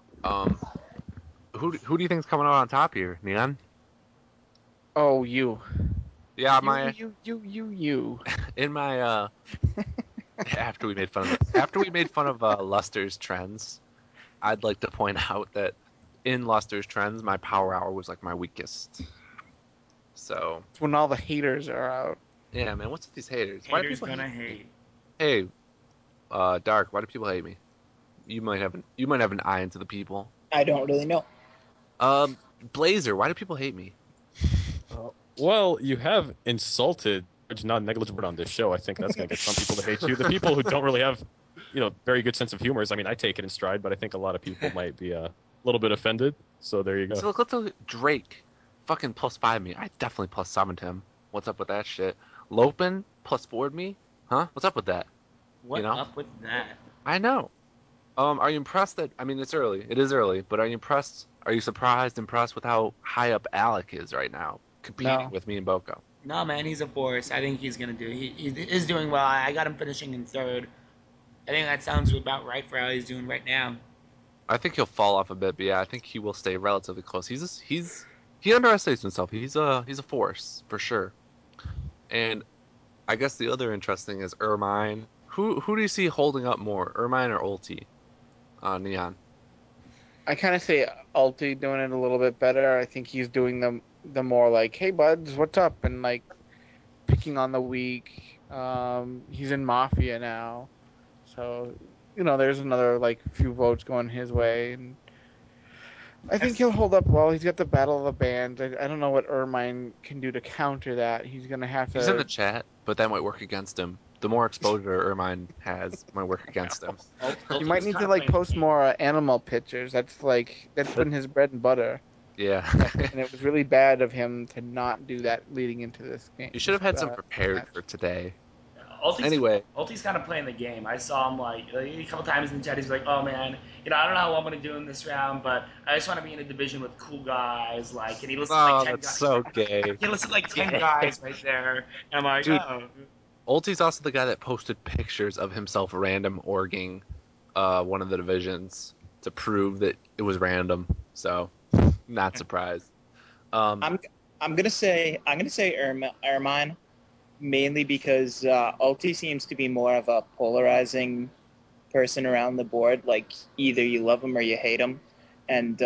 Who do you think's coming out on top here, Neon? Oh, you. Yeah, You. In my after we made fun of Luster's trends, I'd like to point out that in Luster's trends, my power hour was like my weakest. So it's when all the haters are out. Yeah, man. What's with these haters? Haters why do people gonna hate? Hey, Dark. Why do people hate me? You might have an eye into the people. I don't really know. Blazer, why do people hate me? Well, you have insulted non-negligible on this show. I think that's going to get some people to hate you. The people who don't really have, very good sense of humor. I mean, I take it in stride, but I think a lot of people might be a little bit offended. So there you go. So let's look at Drake. Fucking +5 me. I definitely +7'd him. What's up with that shit? Lopin +4'd me? Huh? What's up with that? What You know? up with that? I know. Are you impressed that? I mean, it's early. It is early, but are you impressed? Are you surprised, impressed with how high up Alec is right now, competing No. with me and Boko? No, man, he's a force. I think he's gonna do. He is doing well. I got him finishing in third. I think that sounds about right for how he's doing right now. I think he'll fall off a bit, but yeah, I think he will stay relatively close. He underestimates himself. He's a force for sure. And I guess the other interesting is Ermine. Who do you see holding up more, Ermine or Ulti? Neon. I kind of say Alti doing it a little bit better. I think he's doing the more like, hey buds, what's up, and like picking on the weak. He's in Mafia now, so there's another like few votes going his way, and I think he'll hold up well. He's got the Battle of the Bands. I don't know what Ermine can do to counter that. He's gonna have He's in the to. chat, but that might work against him. The more exposure Ermine has might work against him. You might need to like post more animal pictures. That's been his bread and butter, Yeah. and it was really bad of him to not do that leading into this game. You should have had some This, prepared match. for today. Ulti's, Anyway, Ulti's kind of playing the game. I saw him like a couple times in the chat. He's like, "Oh man, I don't know how I'm gonna do in this round, but I just want to be in a division with cool guys." Like, and he listed like oh, 10 that's guys. so gay. He listed like 10 guys right there, and I'm like, Dude, "Oh, Ulti's also the guy that posted pictures of himself random orging one of the divisions to prove that it was random. So, not surprised. I'm gonna say Ermine, mainly because Ulti seems to be more of a polarizing person around the board. Like either you love him or you hate him, and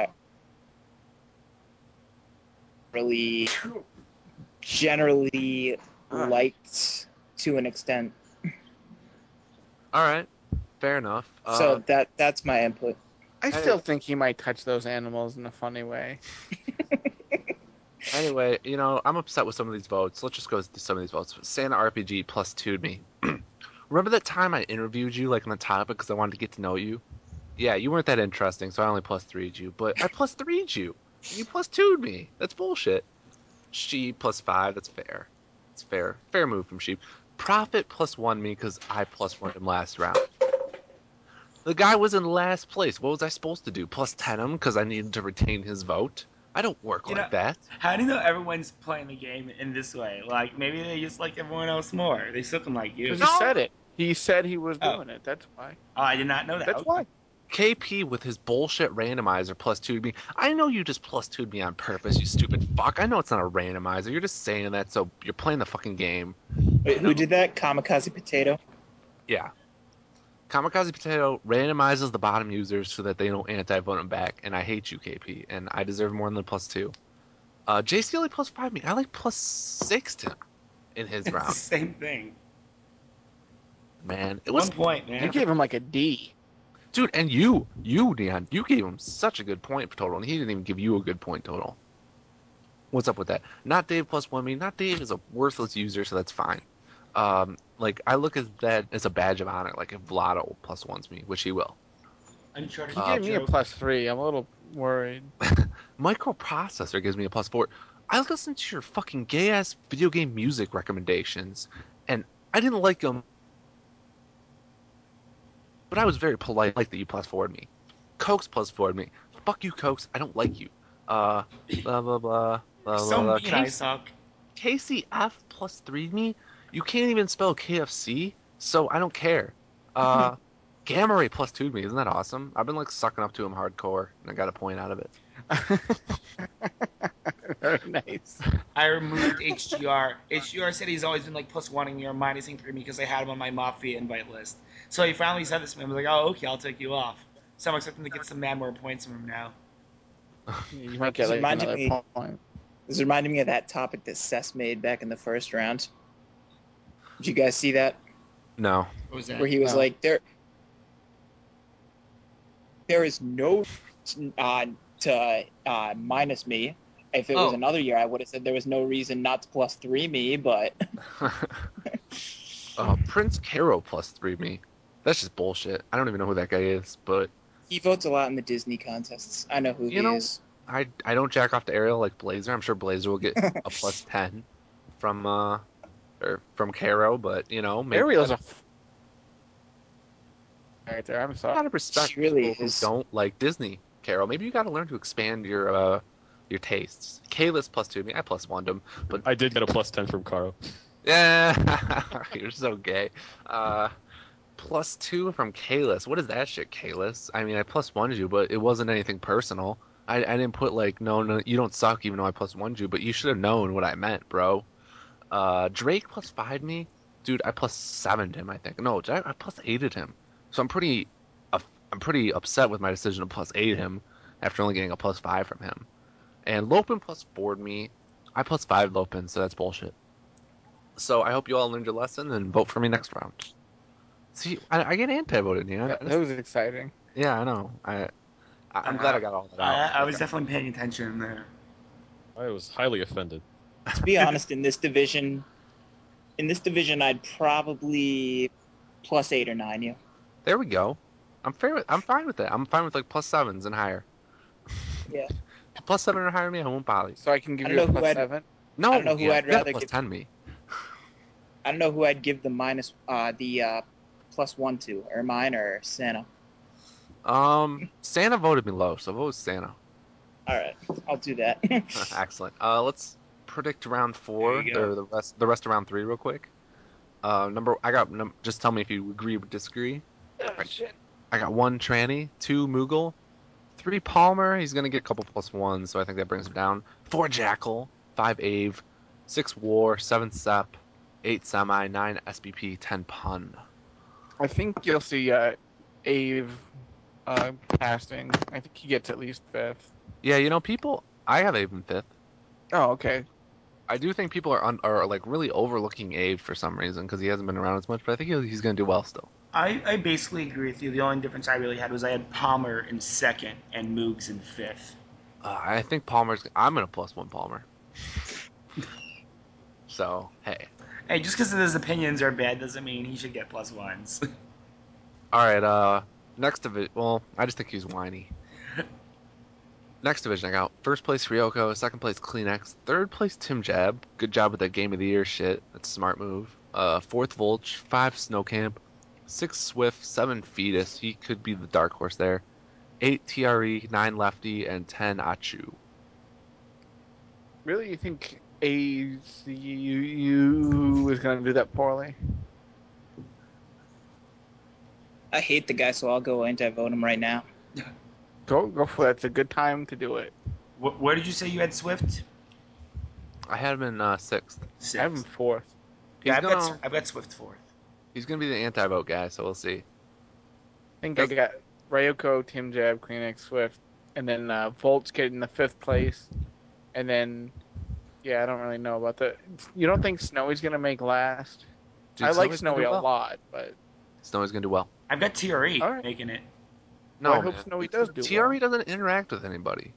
really generally liked to an extent. All right, fair enough. So that's my input. I still think he might touch those animals in a funny way. Anyway, I'm upset with some of these votes. Let's just go through some of these votes. Santa RPG +2'd me. Remember that time I interviewed you like on the topic because I wanted to get to know you? Yeah, you weren't that interesting, so I only +3'd you. But I +3'd you. And you +2'd me. That's bullshit. Sheep +5. That's fair. It's fair. Fair move from Sheep. Prophet +1 me because I +1 him last round. The guy was in last place. What was I supposed to do? +10 him because I needed to retain his vote? I don't work like that. how do you know everyone's playing the game in this way? Like maybe they just like everyone else more. They still can like you." Because he said it. He said he was doing it. That's why. Oh, I did not know that. That's Okay. why. KP with his bullshit randomizer +2'd me. I know you just +2'd me on purpose, you stupid fuck. I know it's not a randomizer. You're just saying that so you're playing the fucking game. Wait, who did that? Kamikaze Potato? Yeah. Kamikaze Potato randomizes the bottom users so that they don't anti-vote him back, and I hate you, KP, and I deserve more than the +2. JC only +5 me. I like +6 to him in his It's the round. same thing. Man, it was 1 point, You man. gave him like a D. dude, and you, Neon, you gave him such a good point total, and he didn't even give you a good point total. What's up with that? Not Dave +1 me. Not Dave is a worthless user, so that's fine. Like I look at that as a badge of honor. Like if Vlado +1s me, which he will. Uncharted He gave me a joke. +3. I'm a little worried. Microprocessor gives me a +4. I listened to your fucking gay ass video game music recommendations, and I didn't like them, but I was very polite, like that you +4'd me. Cokes +4'd me. Fuck you, Cokes. I don't like you. Blah blah blah blah So blah. mean, I suck. KCF +3'd me. You can't even spell KFC, so I don't care. Gamma Ray +2'd me. Isn't that awesome? I've been like sucking up to him hardcore, and I got a point out of it. Very nice. I removed HGR. HGR said he's always been like +1 in your minusing for me because I had him on my Mafia invite list. So he finally said this to me. I was like, oh, okay, I'll take you off. So I'm expecting to get some mad more points from him now. You might get This like reminded another me. point. This reminded me of that topic that Seth made back in the first round. Did you guys see that? No. What was that? Where he was No. like, there is no to minus me. If it was Oh. another year, I would have said there was no reason not to plus 3 me, but Prince Caro plus 3 me. That's just bullshit. I don't even know who that guy is, but he votes a lot in the Disney contests. I know who you he know, is. I don't jack off to Ariel like Blazer. I'm sure Blazer will get a plus 10 from or from Caro, but you know, maybe Ariel's a right there. I'm a sorry. lot of respect She for really people who is. don't like Disney. Caro, maybe you got to learn to expand your tastes. Kalis plus 2 me. I plus 1'd him, but I did get a plus 10 from Caro. yeah, you're so gay. Plus 2 from Kalis. What is that shit, Kalis? I mean, I plus 1'd you, but it wasn't anything personal. I didn't put like, no, you don't suck, even though I plus 1'd you, but you should have known what I meant, bro. Drake plus 5'd me. Dude, I plus 7'd him, I think. No, I plus 8'd him. So I'm pretty upset with my decision to plus 8 him after only getting a plus 5 from him. And Lopin plus 4'd me. I plus 5 Lopin, so that's bullshit. So I hope you all learned your lesson and vote for me next round. See, I get anti-voted, you know? That was exciting. Yeah, I know. I'm glad I got all that out. I was definitely paying attention there. I was highly offended. To be honest, in this division, I'd probably plus 8 or 9 you. There we go. I'm fine with that. I'm fine with like plus 7s and higher. Yeah. Plus 7 or higher me, I won't bother you. So I can give I you don't a know who plus I'd- 7. No, I don't know who I'd you gotta rather plus give. 10 me. I don't know who I'd give the minus the plus 1 to, or mine or Santa. Santa voted me low, so vote Santa. All right, I'll do that. Excellent. Let's predict round 4 There you go. or the rest of round 3 real quick. Just tell me if you agree or disagree. Oh, Right. shit. I got 1 Tranny, 2 Moogle, 3 Palmer. He's gonna get a couple plus 1s, so I think that brings him down. 4 Jackal, 5 Ave, 6 War, 7 Sep, 8 Semi, 9 SBP, 10 Pun. I think you'll see Ave casting. I think he gets at least 5th. Yeah, you know, I have Ave in 5th. Oh, okay. I do think people are like really overlooking Ave for some reason because he hasn't been around as much, but I think he's gonna do well still. I basically agree with you. The only difference I really had was I had Palmer in second and Moogs in fifth. I think I'm gonna plus 1 Palmer. So hey, Hey, just because his opinions are bad doesn't mean he should get plus ones. all right. Next division. Well, I just think he's whiny. Next division, I got first place Ryoko, second place Kleenex, third place Tim Jab. Good job with that Game of the Year shit. That's a smart move. Fourth Volch, 5 Snowcamp, 6 Swift, 7 Fetus. He could be the dark horse there. 8 TRE, 9 Lefty, and 10 Achu. Really, you think ACU is going to do that poorly? I hate the guy, so I'll go anti-vote him right now. Go for it. It's a good time to do it. Where did you say you had Swift? I had him in 6th. I have him Sixth. 4th. Yeah, He's I've got Swift fourth. he's gonna be the anti-vote guy, so we'll see. I think I got Ryoko, Tim Jab, Kleenex, Swift, and then Volt's getting the 5th place. And then, yeah, I don't really know about that. You don't think Snowy's going to make last? Dude, I like Snowy's gonna Snowy do a well. lot, but Snowy's gonna do well. I've got TRE All right. making it. No, Well, I hope man. Snowy does do TRE well. doesn't interact with anybody.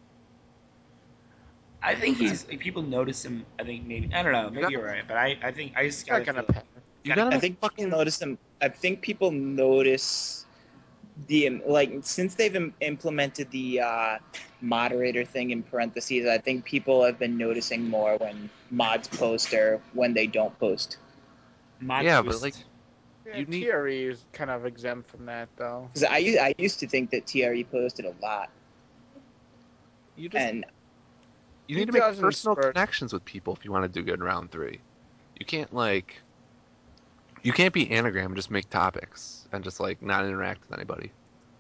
I think he's like, people notice him. I think maybe I don't know. Maybe you're right, but I think I just He's not gotta going feel. to pass. You gotta I make think fucking. people notice them. I think people notice since they've implemented the moderator thing in parentheses. I think people have been noticing more when mods post or when they don't post. Mod Yeah, boost. but like Yeah, you need. TRE is kind of exempt from that, though. Because I used to think that TRE posted a lot, You just and you He need to make doesn't personal spurt. connections with people if you want to do good in round 3. You can't like you can't be anagram and just make topics and just like not interact with anybody.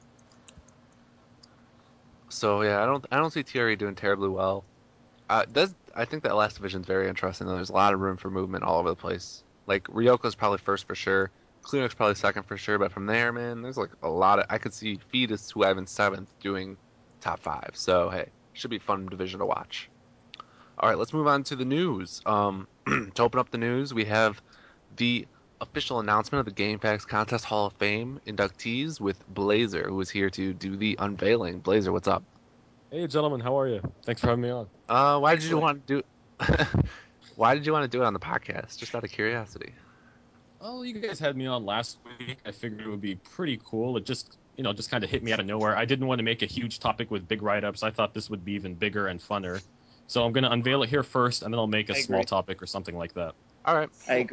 So yeah, I don't see TRE doing terribly well. I think that last division is very interesting. Though. There's a lot of room for movement all over the place. Like Ryoko's probably first for sure. Kleenex probably second for sure. But from there, man, there's like a lot of. I could see Fetus, who I have in 7th, doing top 5. So hey, should be a fun division to watch. All right, let's move on to the news. To open up the news, we have the official announcement of the GameFAQs Contest Hall of Fame inductees with Blazer, who is here to do the unveiling. Blazer, what's up? Hey, gentlemen, how are you? Thanks for having me on. Why did you Excellent. want to do? Why did you want to do it on the podcast? Just out of curiosity. Oh, you guys had me on last week. I figured it would be pretty cool. It just, just kind of hit me out of nowhere. I didn't want to make a huge topic with big write-ups. I thought this would be even bigger and funner. So I'm going to unveil it here first, and then I'll make a I small agree. topic or something like that. All right, I agree.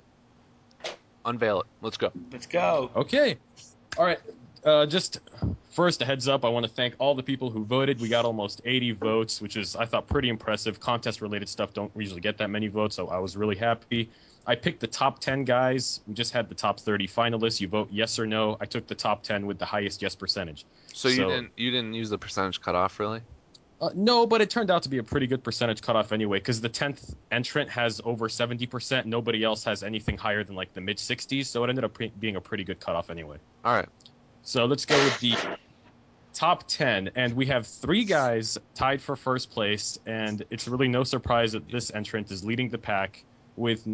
unveil it. Let's go. Let's go. Okay. All right. Just first, a heads up. I want to thank all the people who voted. We got almost 80 votes, which is, I thought, pretty impressive. Contest-related stuff don't usually get that many votes, so I was really happy. I picked the top 10 guys. We just had the top 30 finalists. You vote yes or no. I took the top 10 with the highest yes percentage. So you didn't use the percentage cutoff, really? No, but it turned out to be a pretty good percentage cutoff anyway, because the 10th entrant has over 70%. Nobody else has anything higher than like the mid 60s, so it ended up being a pretty good cutoff anyway. All right. So let's go with the top 10, and we have 3 guys tied for first place, and it's really no surprise that this entrant is leading the pack with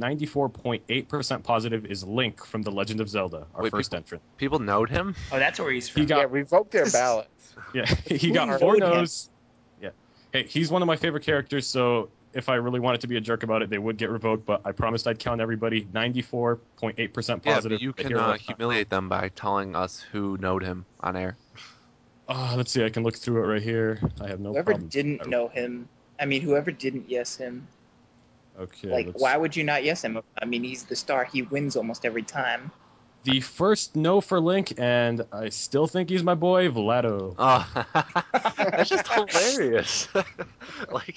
94.8% positive is Link from The Legend of Zelda, our Wait, first entrant. People knowed him. Oh, that's where he's from. He got Yeah, revoke their ballots. Yeah, he got Who 4 knowed him? no's. Yeah. Hey, he's one of my favorite characters, so if I really wanted to be a jerk about it, they would get revoked, but I promised I'd count everybody. 94.8% Yeah, positive. but you But can here we are. humiliate them by telling us who knowed him on air. Let's see, I can look through it right here. I have no Whoever problem. didn't know him, whoever didn't yes him, Okay, let's... why would you not yes him? I mean, he's the star. He wins almost every time. The first no for Link, and I still think he's my boy, Vlado. Oh, that's just hilarious. Like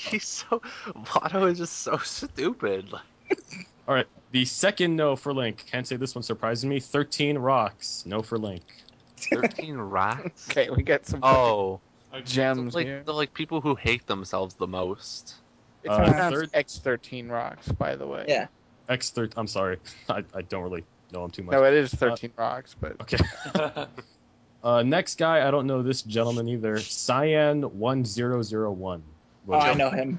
Vato is just so stupid. All right, the second no for Link. Can't say this one surprises me. 13 rocks. No for Link. 13 rocks. Okay, we got some Oh, gems like here. the people who hate themselves the most. It's Uh, pronounced third- X13 rocks, by the way. Yeah. X13. I'm sorry, I don't really know him too much. No, it is 13 rocks, but Okay. Next guy, I don't know this gentleman either. Cyan1001. Oh, I know him.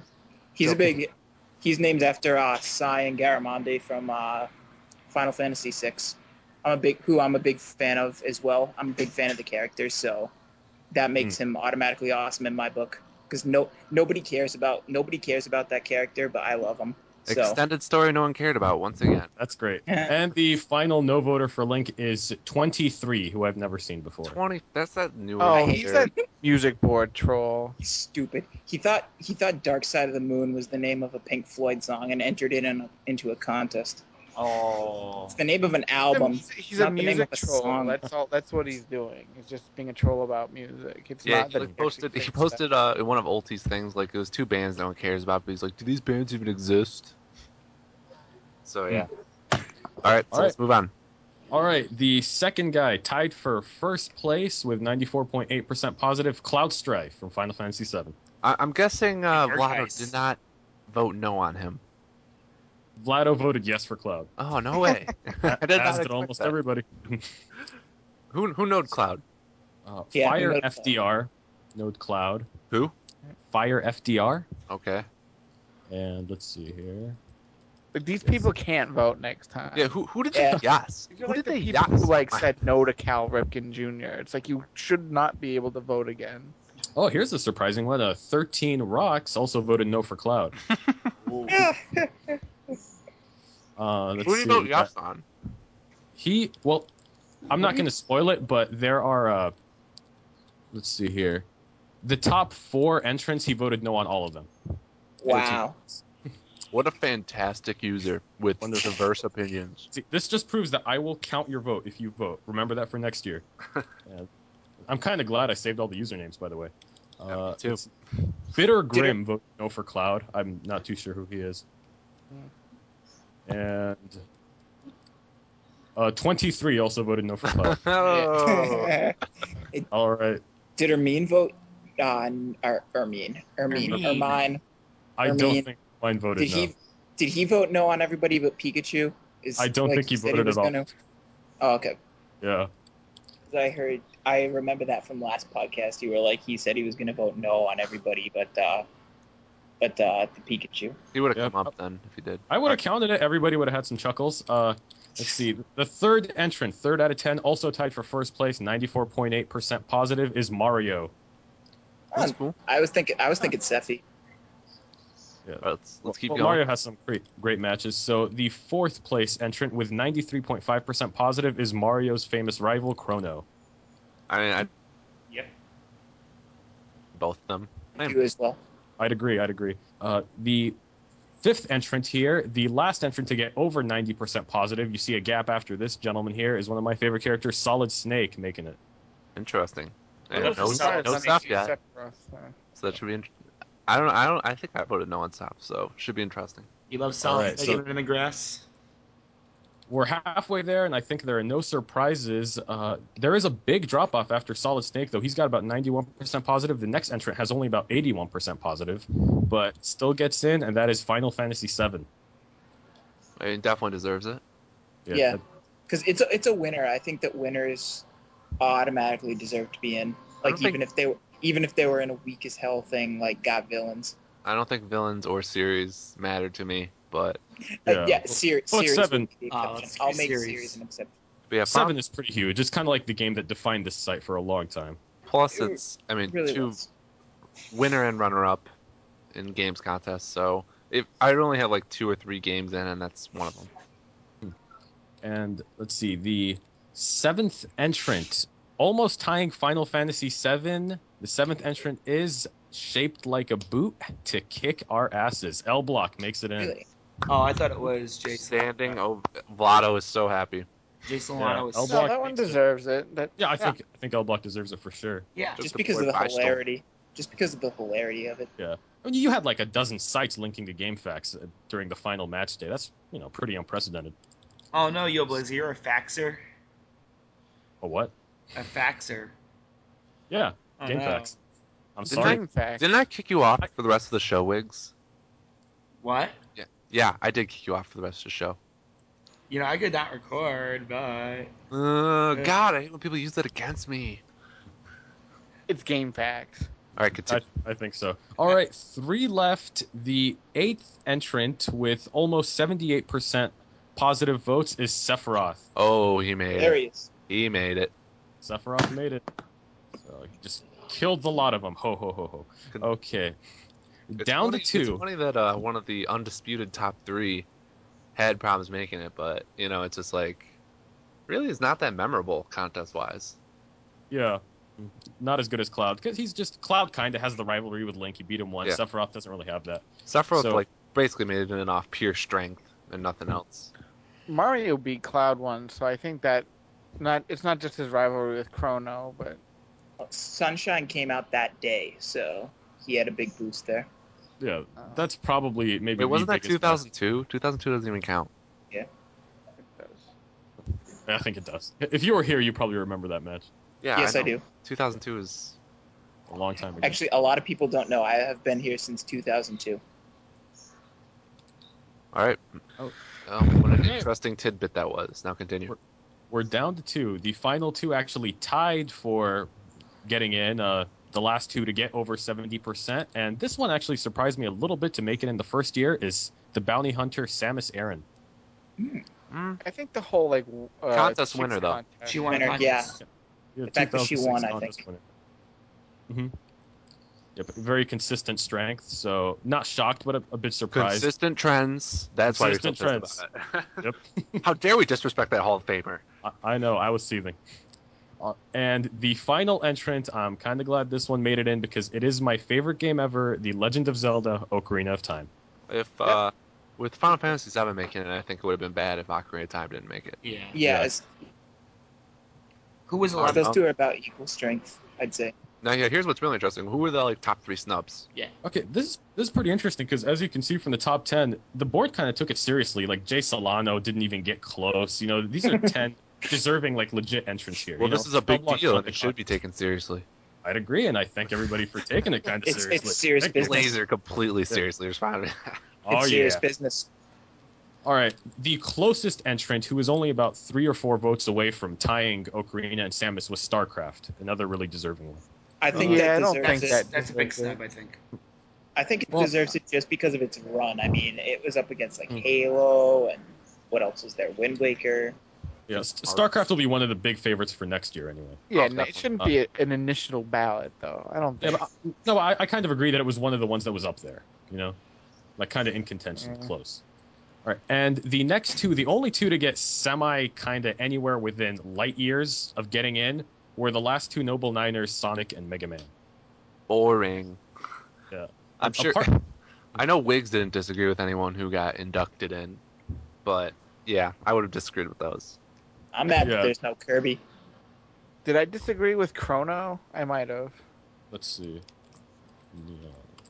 He's named after Cyan Garamond from Final Fantasy VI. I'm a big fan of as well. I'm a big fan of the character, so that makes him automatically awesome in my book. Because nobody cares about that character, but I love him. So Extended story no one cared about once again. That's great. And the final no voter for Link is 23, who I've never seen before. 20. That's that new. oh, he's that music board troll. he's stupid. He thought Dark Side of the Moon was the name of a Pink Floyd song and entered it into a contest. Oh. It's the name of an album. He's not a the name music of a troll. song. That's all. That's what he's doing. He's just being a troll about music. It's Yeah, not he that posted actually he thinks posted in one of Ulti's things like it was 2 bands no one cares about, but he's like, do these bands even exist? So yeah. All right, so let's move on. All right, the second guy tied for first place with 94.8% positive, Cloud Strife from Final Fantasy VII. I'm guessing Vlado Guys. did not vote no on him. Vlado voted yes for Cloud. Oh no way! I did not As did expect almost that. everybody. Who knowed Cloud? Yeah, Fire who knowed FDR, Node Cloud. Who? Fire FDR. Okay. And let's see here. Like, these people can't vote next time. Yeah, who did Yeah. they guess? These are Who like did the they people guess? who like said no to Cal Ripken Jr. It's like you should not be able to vote again. Oh, here's a surprising one. 13 Rocks also voted no for Cloud. Yeah. Let's Who did see. he vote yes on? Well, I'm not going to spoil it, but there are, let's see here. The top 4 entrants, he voted no on all of them. Wow. What a fantastic user with Wonderful. diverse opinions. See, this just proves that I will count your vote if you vote. Remember that for next year. And I'm kind of glad I saved all the usernames, by the way. Yeah, me too. Let's see. Bitter Grim voted no for Cloud. I'm not too sure who he is. And 23 also voted no for Cloud. Oh. All right. Did Ermine vote? Ermine. Ermine. I don't Ermine. think mine voted no. Did he vote no on everybody but Pikachu? I don't think he said voted was at all. gonna- Oh, okay. Yeah. 'Cause I remember that from last podcast. You were like, he said he was going to vote no on everybody, but the Pikachu. He would have Yeah. come up then if he did. I would have counted it. Everybody would have had some chuckles. Let's see. The third entrant, 3rd out of 10, also tied for first place, 94.8% positive, is Mario. That's cool. I was thinking Sephi. Yeah. Let's keep Well, going. Mario has some great matches. So the 4th place entrant with 93.5% positive is Mario's famous rival, Chrono. I mean, Yep. both of them. You as well. I'd agree. The 5th entrant here, the last entrant to get over 90% positive, you see a gap after this gentleman here, is one of my favorite characters, Solid Snake, making it. Interesting. Well, And that's no, a solid no Snake. stuff yet. Sephiroth, So that should be. I think I voted no on stuff, so should be interesting. You love solid Alright, snake in the grass. We're halfway there, and I think there are no surprises. There is a big drop-off after Solid Snake, though. He's got about 91% positive. The next entrant has only about 81% positive, but still gets in, and that is Final Fantasy VII. I mean, definitely deserves it. Yeah. Because it's a winner. I think that winners automatically deserve to be in. Like even if they were in a weak as hell thing like Got Villains. I don't think villains or series matter to me, but Series But would seven- be the Oh, exception. let's I'll do make series. series an exception. yeah. 7 is pretty huge. It's kind of like the game that defined this site for a long time. Plus, it's It really two was. winner and runner up in games contests. So if I only have like 2 or 3 games in, and that's one of them. And let's see, the 7th entrant, almost tying Final Fantasy VII. The 7th entrant is shaped like a boot to kick our asses. L Block makes it in. Really. Oh, I thought it was Jason. Standing, Vlado is so happy. Jason Yeah, Lano was. L No, Block that one makes it. deserves it. Yeah, I think L Block deserves it for sure. Yeah. Just the because boy of the Bystol. hilarity. Just because of the hilarity of it. Yeah. I mean, you had like a dozen sites linking to GameFAQs during the final match day. That's, pretty unprecedented. Oh no, Yo Blizz, you're a faxer. A what? A faxer. Yeah, Oh, GameFAQs. no. I'm Didn't sorry. Game fact. Didn't I kick you off for the rest of the show, Wiggs? What? Yeah, I did kick you off for the rest of the show. I could not record, but God, I hate when people use that against me. It's game facts. All right, continue. I think so. All right, 3 left. The 8th entrant with almost 78% positive votes is Sephiroth. Oh, he made it. Hilarious. He made it. Sephiroth made it. So he just killed the lot of them. Ho, ho, ho, ho. Okay. Down to 2. It's funny that one of the undisputed top 3 had problems making it, but it's just like really is not that memorable contest-wise. Yeah. Not as good as Cloud, because Cloud kind of has the rivalry with Link. He beat him once. Yeah. Sephiroth doesn't really have that. Sephiroth basically made it in off pure strength and nothing else. Mario beat Cloud once, so I think that it's not just his rivalry with Chrono, but Sunshine came out that day, so he had a big boost there. Yeah, that's probably maybe Wait, wasn't the that biggest 2002? 2002 doesn't even count. it does. I think it does. If you were here, you probably remember that match Yeah, Yes, I know. do. 2002 is a long time ago. Actually, a lot of people don't know. I have been here since 2002. all right. Oh. What an Okay. interesting tidbit that was. Now continue. We're down to 2. The final 2 actually tied for getting in. The last 2 to get over 70%. And this one actually surprised me a little bit to make it in the first year is the bounty hunter Samus Aran. I think the whole Contest chicks winner, though. contest- She won a Winner, contest. Yeah, The fact that she 2006 won, I contest think. winner. Yep, very consistent strength. So not shocked, but a bit surprised. Consistent trends. That's why you're so Consistent pissed trends. about it. Yep. How dare we disrespect that Hall of Famer? I know, I was seething. And the final entrant, I'm kind of glad this one made it in because it is my favorite game ever, The Legend of Zelda: Ocarina of Time. If with Final Fantasy VII making it, I think it would have been bad if Ocarina of Time didn't make it. Yeah. Yeah, Who was Alright, 11? those two are about equal strength, I'd say. Now, here's what's really interesting. Who were the top 3 snubs? Yeah. Okay, this is pretty interesting because as you can see from the top 10, the board kind of took it seriously. Like Jay Solano didn't even get close. These are 10 deserving legit entrants here. Well, this is a big Hellblock deal, won and the it should be taken seriously. I'd agree, and I thank everybody for taking it kind of seriously. It's serious Thank you. business. Laser completely seriously responded. Oh, It's serious yeah. business. All right, the closest entrant, who was only about 3 or 4 votes away from tying Ocarina and Samus, was StarCraft, another really deserving one. I think Yeah, that I don't deserves think it. That's a big deserves it. snub, I think. I think it Well, deserves it just because of its run. I mean, it was up against Halo and What else is there? Wind Waker. Yeah, StarCraft will be one of the big favorites for next year anyway. Yeah, Oh, it definitely. shouldn't be an initial ballot though. I don't Yeah, think. but, no, I kind of agree that it was one of the ones that was up there. You know, like kind of in contention, Yeah. close. All right, and the next two, the only two to get semi kind of anywhere within light years of getting in, were the last two Noble Niners, Sonic and Mega Man. Boring. Yeah, I'm sure. Apart- I know Wiggs didn't disagree with anyone who got inducted in, but yeah, I would have disagreed with those. I'm mad Yeah. that there's no Kirby. Did I disagree with Chrono? I might have. Let's see. Yeah.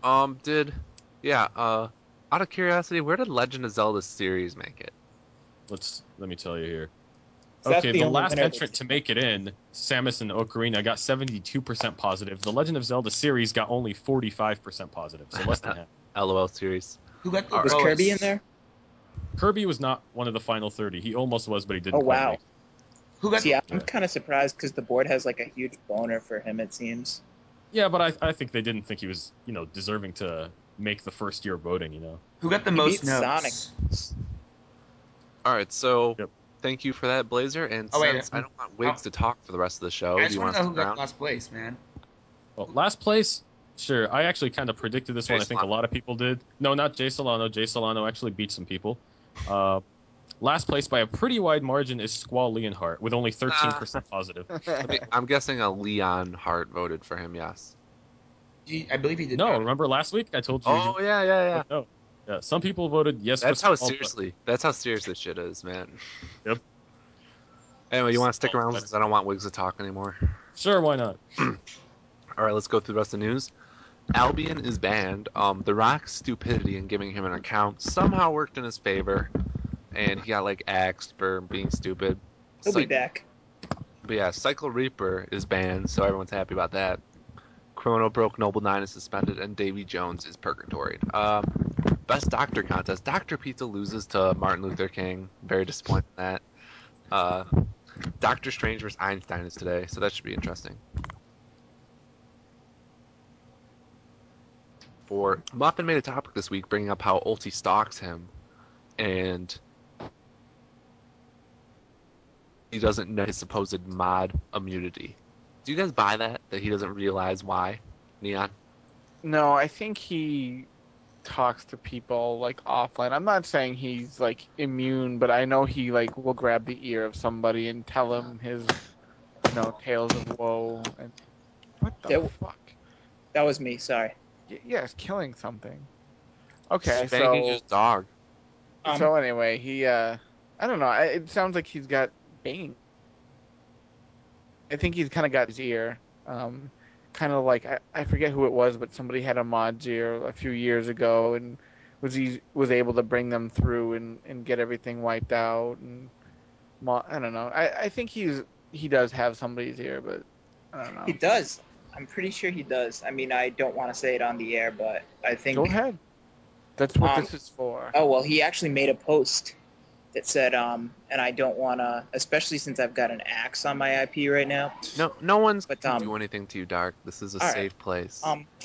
Out of curiosity, where did Legend of Zelda series make it? Let me tell you here. That's Okay, the the only last winner entrant that's- to make it in, Samus and Ocarina, got 72% positive. The Legend of Zelda series got only 45% positive, so less than half. LOL series. Who got the All right. Was lowest? Kirby in there? Kirby was not one of the final 30. He almost was, but he didn't Oh quite wow. make it. Who got See, I'm Yeah. kind of surprised because the board has like a huge boner for him. It seems. Yeah, but I think they didn't think he was, deserving to make the first year voting. who got the He most beat notes? Sonic. All right, so Yep. thank you for that, Blazer. And Oh, wait, since I don't want Wiggs oh. to talk for the rest of the show, I do just you want want to to know stick who got around? last place, man. Well, last place, sure. I actually kind of predicted this one. I think a Solano. lot of people did. No, not Jay Solano. Jay Solano actually beat some people. Last place by a pretty wide margin is Squall Leonhardt with only 13% positive. I'm guessing a Leon Hart voted for him. Yes. I believe he did No, not. remember last week I told you? Oh yeah. No. Yeah, some people voted yes That's for how Squall. That's how serious this shit is, man. Yep. Anyway, you want to stick Oh, around that's- since I don't want Wiggs to talk anymore. Sure, why not? All right, let's go through the rest of the news. Albion is banned. The Rock's stupidity in giving him an account somehow worked in his favor, and he got like axed for being stupid. He'll be Psych- back. But yeah, Cycle Reaper is banned, so everyone's happy about that. Chrono Broke Noble 9 is suspended, and Davy Jones is purgatoried. Best Doctor contest. Dr. Pizza loses to Martin Luther King. Very disappointed in that. Doctor Strange vs. Einstein is today, so that should be interesting. For Muffin made a topic this week bringing up how Ulti stalks him, and he doesn't know his supposed mod immunity. Do you guys buy that? That he doesn't realize why? Neon? No, I think he talks to people like offline. I'm not saying he's like immune, but I know he like will grab the ear of somebody and tell him his, tales of woe. And what the That- fuck? That was me. Sorry. Yes, killing something. Okay, Spanking his dog. so anyway, he I don't know. It sounds like he's got Bane. I think he's kind of got his ear. Kind of like I forget who it was, but somebody had a mod ear a few years ago and was able to bring them through and get everything wiped out. And I don't know. I think he does have somebody's ear, but I don't know. He does. I'm pretty sure he does. I mean, I don't want to say it on the air, but I think. Go ahead. That's what Um, this is for. Oh well, he actually made a post that said, and I don't want to, especially since I've got an axe on my IP right now. No one's But, gonna do anything to you, Dark. This is a all right. safe place.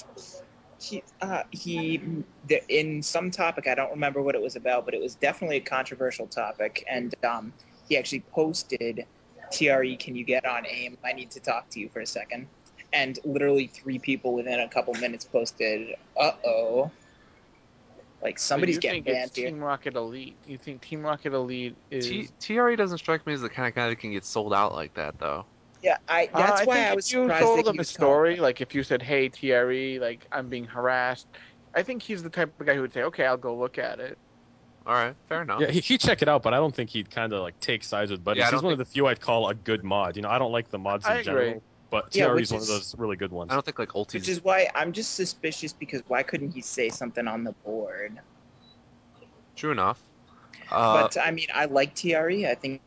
In some topic, I don't remember what it was about, but it was definitely a controversial topic, and he actually posted, "TRE, can you get on AIM? I need to talk to you for a second." And literally 3 people within a couple minutes posted, "Uh-oh." Like somebody's so you getting think it's banned here. Team Rocket Elite? You think Team Rocket Elite is? TRE doesn't strike me as the kind of guy that can get sold out like that, though. Yeah, that's I why think I if was you surprised told that him he a was calling. story, like if you said, "Hey, TRE, like I'm being harassed," I think he's the type of guy who would say, "Okay, I'll go look at it." All right, fair enough. Yeah, he'd check it out, but I don't think he'd kind of like take sides with buddies. Yeah, I He's don't one of the few I'd call a good mod. I don't like the mods I in agree. general, but Yeah, TRE which is one of is- those really good ones. I don't think like Which Ulti's. is why I'm just suspicious because why couldn't he say something on the board? True enough. But I mean, I like TRE. I think,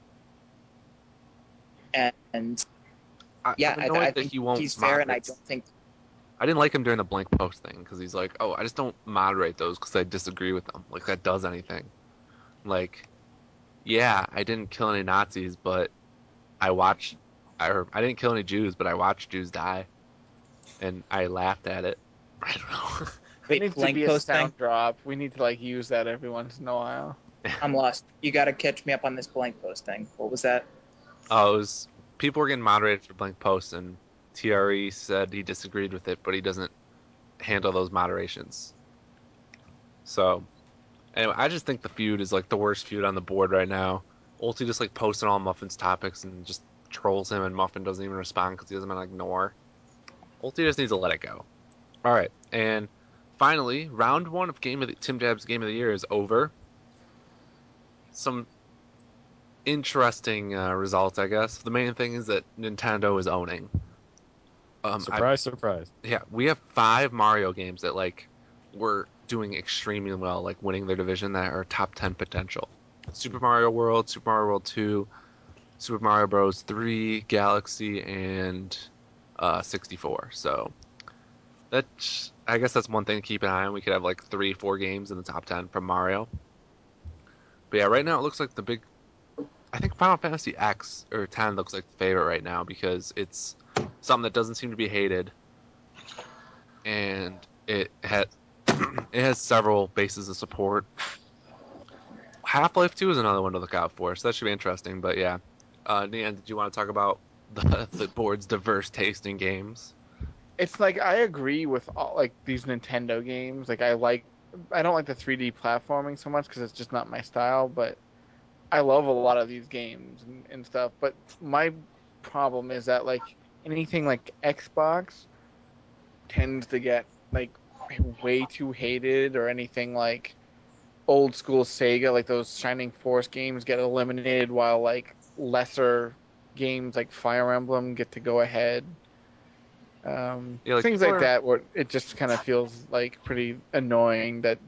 and yeah, I've I annoyed that think he won't he's fair, and I moderate. don't think. I didn't like him during the blank post thing because he's like, "Oh, I just don't moderate those because I disagree with them." Like that does anything. Like, yeah, I didn't kill any Nazis, but I watched. I didn't kill any Jews, but I watched Jews die, and I laughed at it. I don't know. There Wait, needs to blank be a post sound thing? drop. We need to like use that every once in a while. I'm lost. You got to catch me up on this blank post thing. What was that? Oh, it was people were getting moderated for blank posts, and TRE said he disagreed with it, but he doesn't handle those moderations. So anyway, I just think the feud is like the worst feud on the board right now. Ulti just like posting all Muffin's topics and just trolls him, and Muffin doesn't even respond because he doesn't want to ignore. Ulti just needs to let it go. All right, and finally, round one of Tim Jab's Game of the Year is over. Some interesting results, I guess. The main thing is that Nintendo is owning. Surprise, surprise. Yeah, we have 5 Mario games that like were doing extremely well, like winning their division that are top 10 potential. Super Mario World, Super Mario World 2, Super Mario Bros. 3, Galaxy, and 64. So I guess that's one thing to keep an eye on. We could have like 3, 4 games in the top 10 from Mario. But yeah, right now it looks like I think Final Fantasy X or 10 looks like the favorite right now because it's something that doesn't seem to be hated, and it has several bases of support. Half-Life 2 is another one to look out for, so that should be interesting. But yeah, Nian, did you want to talk about the board's diverse taste in games? It's like I agree with all like these Nintendo games. Like I don't like the 3D platforming so much because it's just not my style. But I love a lot of these games and stuff. But my problem is that like anything like Xbox tends to get like way too hated, or anything like old school Sega, like those Shining Force games, get eliminated, while like lesser games like Fire Emblem get to go ahead. Yeah, like Things like that, where it just kind of feels like pretty annoying that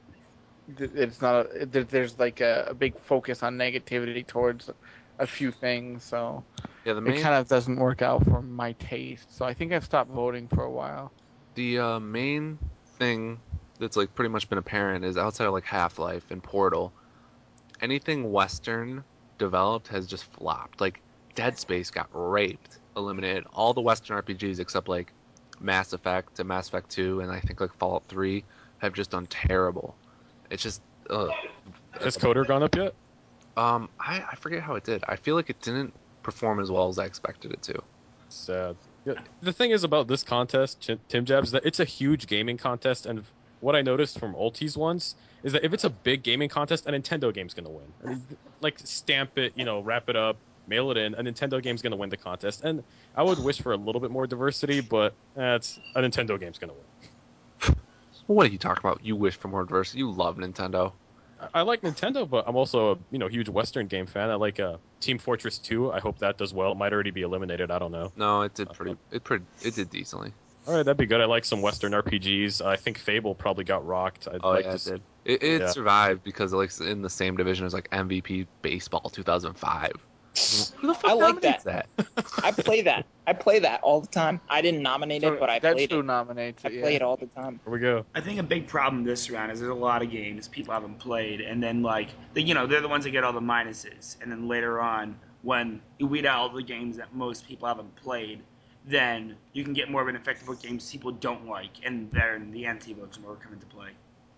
it's not there's like a big focus on negativity towards a few things, so yeah, the it main kind of doesn't work out for my taste. So I think I've stopped voting for a while. the main thing that's like pretty much been apparent is outside of like Half-Life and Portal, anything Western developed has just flopped. Like Dead Space got raped, eliminated. All the Western RPGs except like Mass Effect and Mass Effect 2 and I think like Fallout 3 have just done terrible. It's just Has Coder gone up yet? I forget how it did. I feel like it didn't perform as well as I expected it to. Sad. Yeah, the thing is about this contest, Tim Jabs, is that it's a huge gaming contest, and what I noticed from Ulti's ones is that if it's a big gaming contest, a Nintendo game's gonna win. I mean, like stamp it, wrap it up, mail it in. A Nintendo game's gonna win the contest, and I would wish for a little bit more diversity, but it's a Nintendo game's gonna win. What are you talking about? You wish for more diversity. You love Nintendo. I like Nintendo, but I'm also a huge Western game fan. I like Team Fortress 2. I hope that does well. It might already be eliminated. I don't know. No, it did it did decently. All right, that'd be good. I like some Western RPGs. I think Fable probably got rocked. I'd Oh like yeah, to it see. did. It Yeah. survived because like in the same division as like MVP Baseball 2005. Who the fuck I like nominates that. that? I play that. I play that all the time. I didn't nominate it, So but I that's played who it. nominates I it. play Yeah. it all the time. Here we go. I think a big problem this round is there's a lot of games people haven't played, and then like they're the ones that get all the minuses, and then later on when you weed out all the games that most people haven't played, then you can get more of an effective what games people don't like, and then the anti votes more come into play.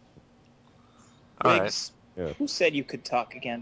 All right. Riggs, Yeah. who said you could talk again?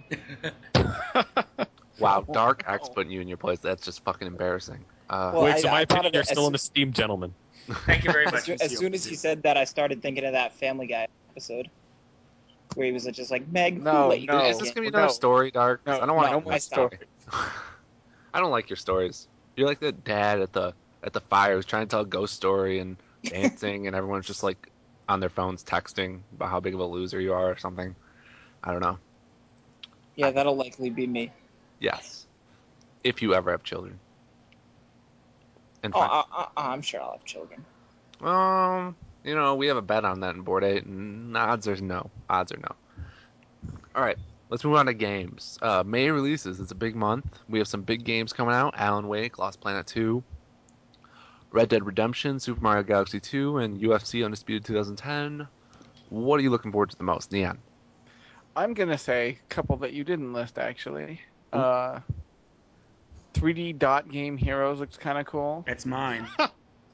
Wow, Oh, Dark X no. putting you in your place. That's just fucking embarrassing. Well, Wait, so my I thought opinion, of you're it still an esteemed gentleman. Thank you very much. as soon as he said that, I started thinking of that Family Guy episode where he was just like, Meg, who No, let you talk Is this no, gonna be again? another no, story, Dark? 'Cause no, I don't want to No, hear no I that more stopped. story. stories. I don't like your stories. You're like the dad at the fire who's trying to tell a ghost story and dancing, and everyone's just like on their phones texting about how big of a loser you are or something. I don't know. Yeah, that'll likely be me. Yes, if you ever have children. And Oh, fine. I'm sure I'll have children. We have a bet on that in Board 8, and odds are no. Odds are no. All right, let's move on to games. May releases. It's a big month. We have some big games coming out. Alan Wake, Lost Planet 2, Red Dead Redemption, Super Mario Galaxy 2, and UFC Undisputed 2010. What are you looking forward to the most, Neon? I'm gonna say a couple that you didn't list actually. Ooh. 3D Dot Game Heroes looks kind of cool. That's mine.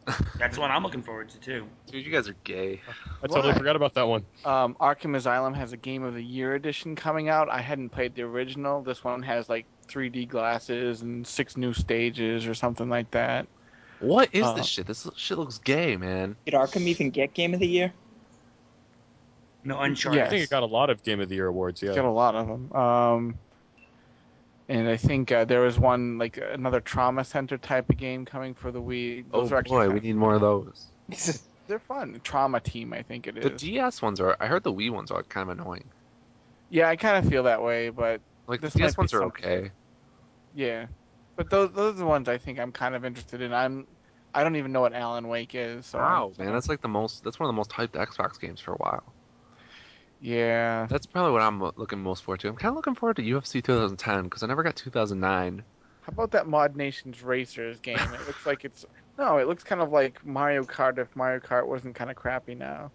That's one I'm looking forward to too. Dude, you guys are gay. I totally Why? forgot about that one. Arkham Asylum has a Game of the Year edition coming out. I hadn't played the original. This one has like 3D glasses and 6 new stages or something like that. What is this shit? This shit looks gay, man. Did Arkham even get Game of the Year? No, Uncharted. I think it got a lot of Game of the Year awards. It's Yeah. got a lot of them. And I think there was one like another trauma center type of game coming for the Wii. Oh Those are actually boy, kind we of- need more of those. they're fun. Trauma Team, I think it The is. DS ones are. I heard the Wii ones are kind of annoying. Yeah, I kind of feel that way, but Like the This might DS be ones are something okay. yeah. But those are the ones I think I'm kind of interested in. I don't even know what Alan Wake is. So Wow, man, that's like the most. That's one of the most hyped Xbox games for a while. Yeah. That's probably what I'm looking most forward to. I'm kind of looking forward to UFC 2010 because I never got 2009. How about that Mod Nations Racers game? It looks like it's no, it looks kind of like Mario Kart if Mario Kart wasn't kind of crappy now.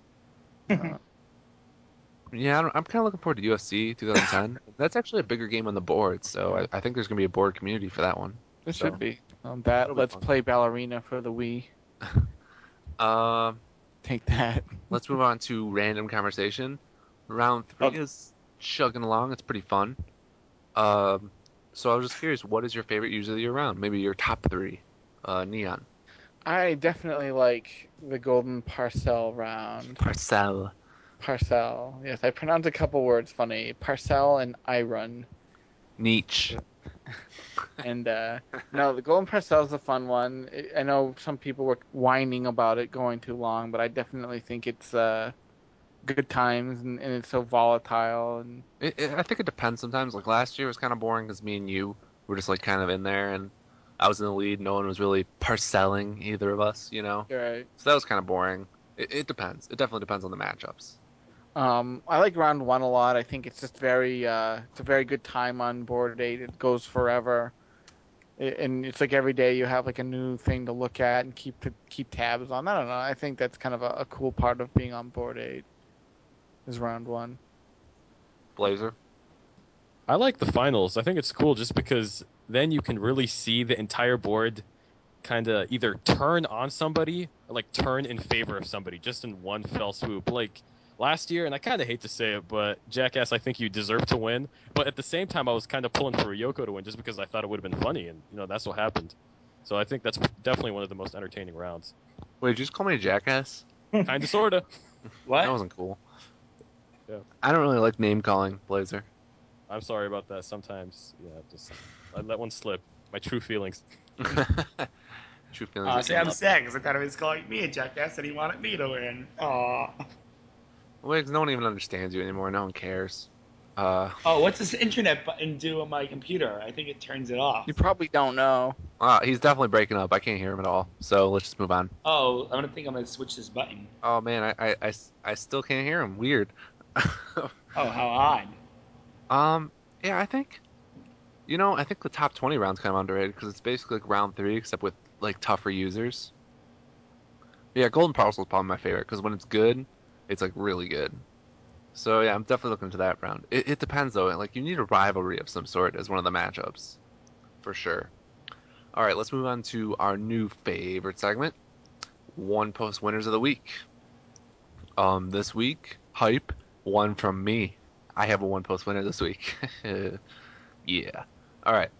Yeah, I'm kind of looking forward to UFC 2010. That's actually a bigger game on the board, so I think there's gonna be a board community for that one. It So, should be. it'll That be Let's fun. Play Ballerina for the Wii. Um, Take that. let's move on to random conversation. Round 3 Okay. is chugging along. It's pretty fun. So I was just curious, what is your favorite user of the year round? Maybe your top 3. Neon. I definitely like the Golden Parcel round. Parcel. Parcel. Yes, I pronounce a couple words funny. Parcel and Iron. Niche. And no, the Golden Parcel is a fun one. I know some people were whining about it going too long, but I definitely think it's good times and it's so volatile and I think it depends sometimes. Like last year was kind of boring because me and you were just like kind of in there, and I was in the lead. No one was really parcelling either of us, you know. right. So that was kind of boring. It depends. It definitely depends on the matchups. I like round one a lot. I think it's just it's a very good time on board eight. It goes forever, and it's like every day you have like a new thing to look at and keep tabs on. I don't know. I think that's kind of a cool part of being on board eight. Is round one. Blazer. I like the finals. I think it's cool just because then you can really see the entire board kind of either turn on somebody or like turn in favor of somebody just in one fell swoop. Like last year, and I kind of hate to say it, but Jackass, I think you deserve to win. But at the same time, I was kind of pulling for Ryoko to win just because I thought it would have been funny, and that's what happened. So I think that's definitely one of the most entertaining rounds. Wait, did you just call me a jackass? Kind of, sorta. What? That wasn't cool. Yeah. I don't really like name calling, Blazer. I'm sorry about that. Sometimes, just I let one slip. My true feelings. True feelings. that See, come I'm up. sad because I thought he was calling me a jackass and he wanted me to win. Aw. Wait, 'cause no one even understands you anymore. No one cares. Oh, what's this internet button do on my computer? I think it turns it off. You probably don't know. He's definitely breaking up. I can't hear him at all. So let's just move on. Oh, I'm gonna switch this button. Oh man, I still can't hear him. Weird. Oh, how odd. Um, yeah, I think the top 20 round's kind of underrated because it's basically like round 3 except with like tougher users. Yeah, Golden Parcel is probably my favorite because when it's good, it's like really good. So yeah, I'm definitely looking to that round. It depends though. Like you need a rivalry of some sort as one of the matchups, for sure. All right, let's move on to our new favorite segment, One Post Winners of the Week. This week, hype, one from me. I have a One Post winner this week. Yeah. All right.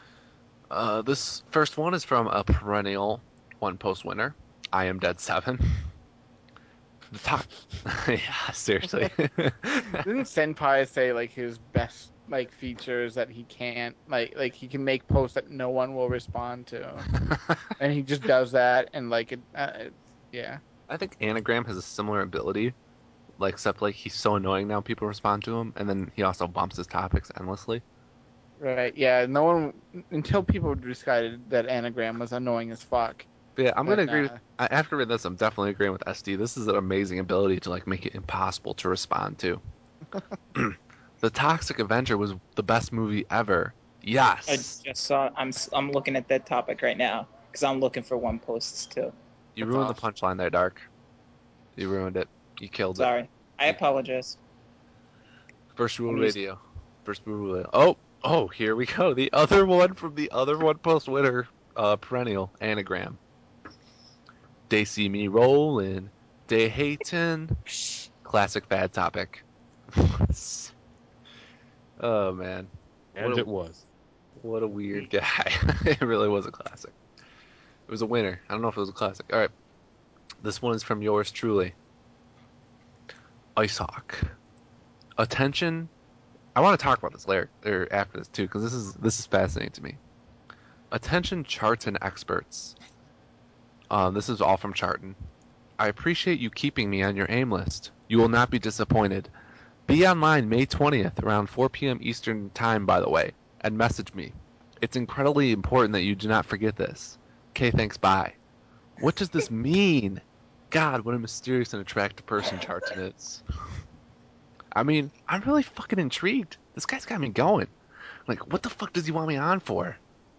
This first one is from a perennial One Post winner. I am Dead 7. The top. Yeah, seriously. Didn't Senpai say like his best like features that he can't like he can make posts that no one will respond to, and he just does that and like yeah. I think Anagram has a similar ability, like except like he's so annoying now people respond to him, and then he also bumps his topics endlessly. Right. Yeah. No one until people decided that Anagram was annoying as fuck. But yeah, I'm gonna And agree with. After reading this, I'm definitely agreeing with SD. This is an amazing ability to like make it impossible to respond to. The Toxic Avenger was the best movie ever. I Yes. just saw. I'm looking at that topic right now because I'm looking for one posts too. You That's ruined the awesome. punchline there, Dark. You ruined it. You killed it. Sorry, I apologize. First rule I'm used- radio. First rule radio. Oh, here we go. The other one from the other One Post winner, perennial anagram. They see me rolling. They hatin'. Classic fad topic. Oh man, And what a, it was. what a weird guy. It really was a classic. It was a winner. I don't know if it was a classic. All right, this one is from yours truly, Icehawk. Attention. I want to talk about this later or after this too, because this is fascinating to me. Attention, charts and experts. This is all from Charton. I appreciate you keeping me on your aim list. You will not be disappointed. Be online May 20th around 4 p.m. Eastern Time, by the way, and message me. It's incredibly important that you do not forget this. Okay, thanks, bye. What does this mean? God, what a mysterious and attractive person Charton is. I mean, I'm really fucking intrigued. This guy's got me going. Like, what the fuck does he want me on for?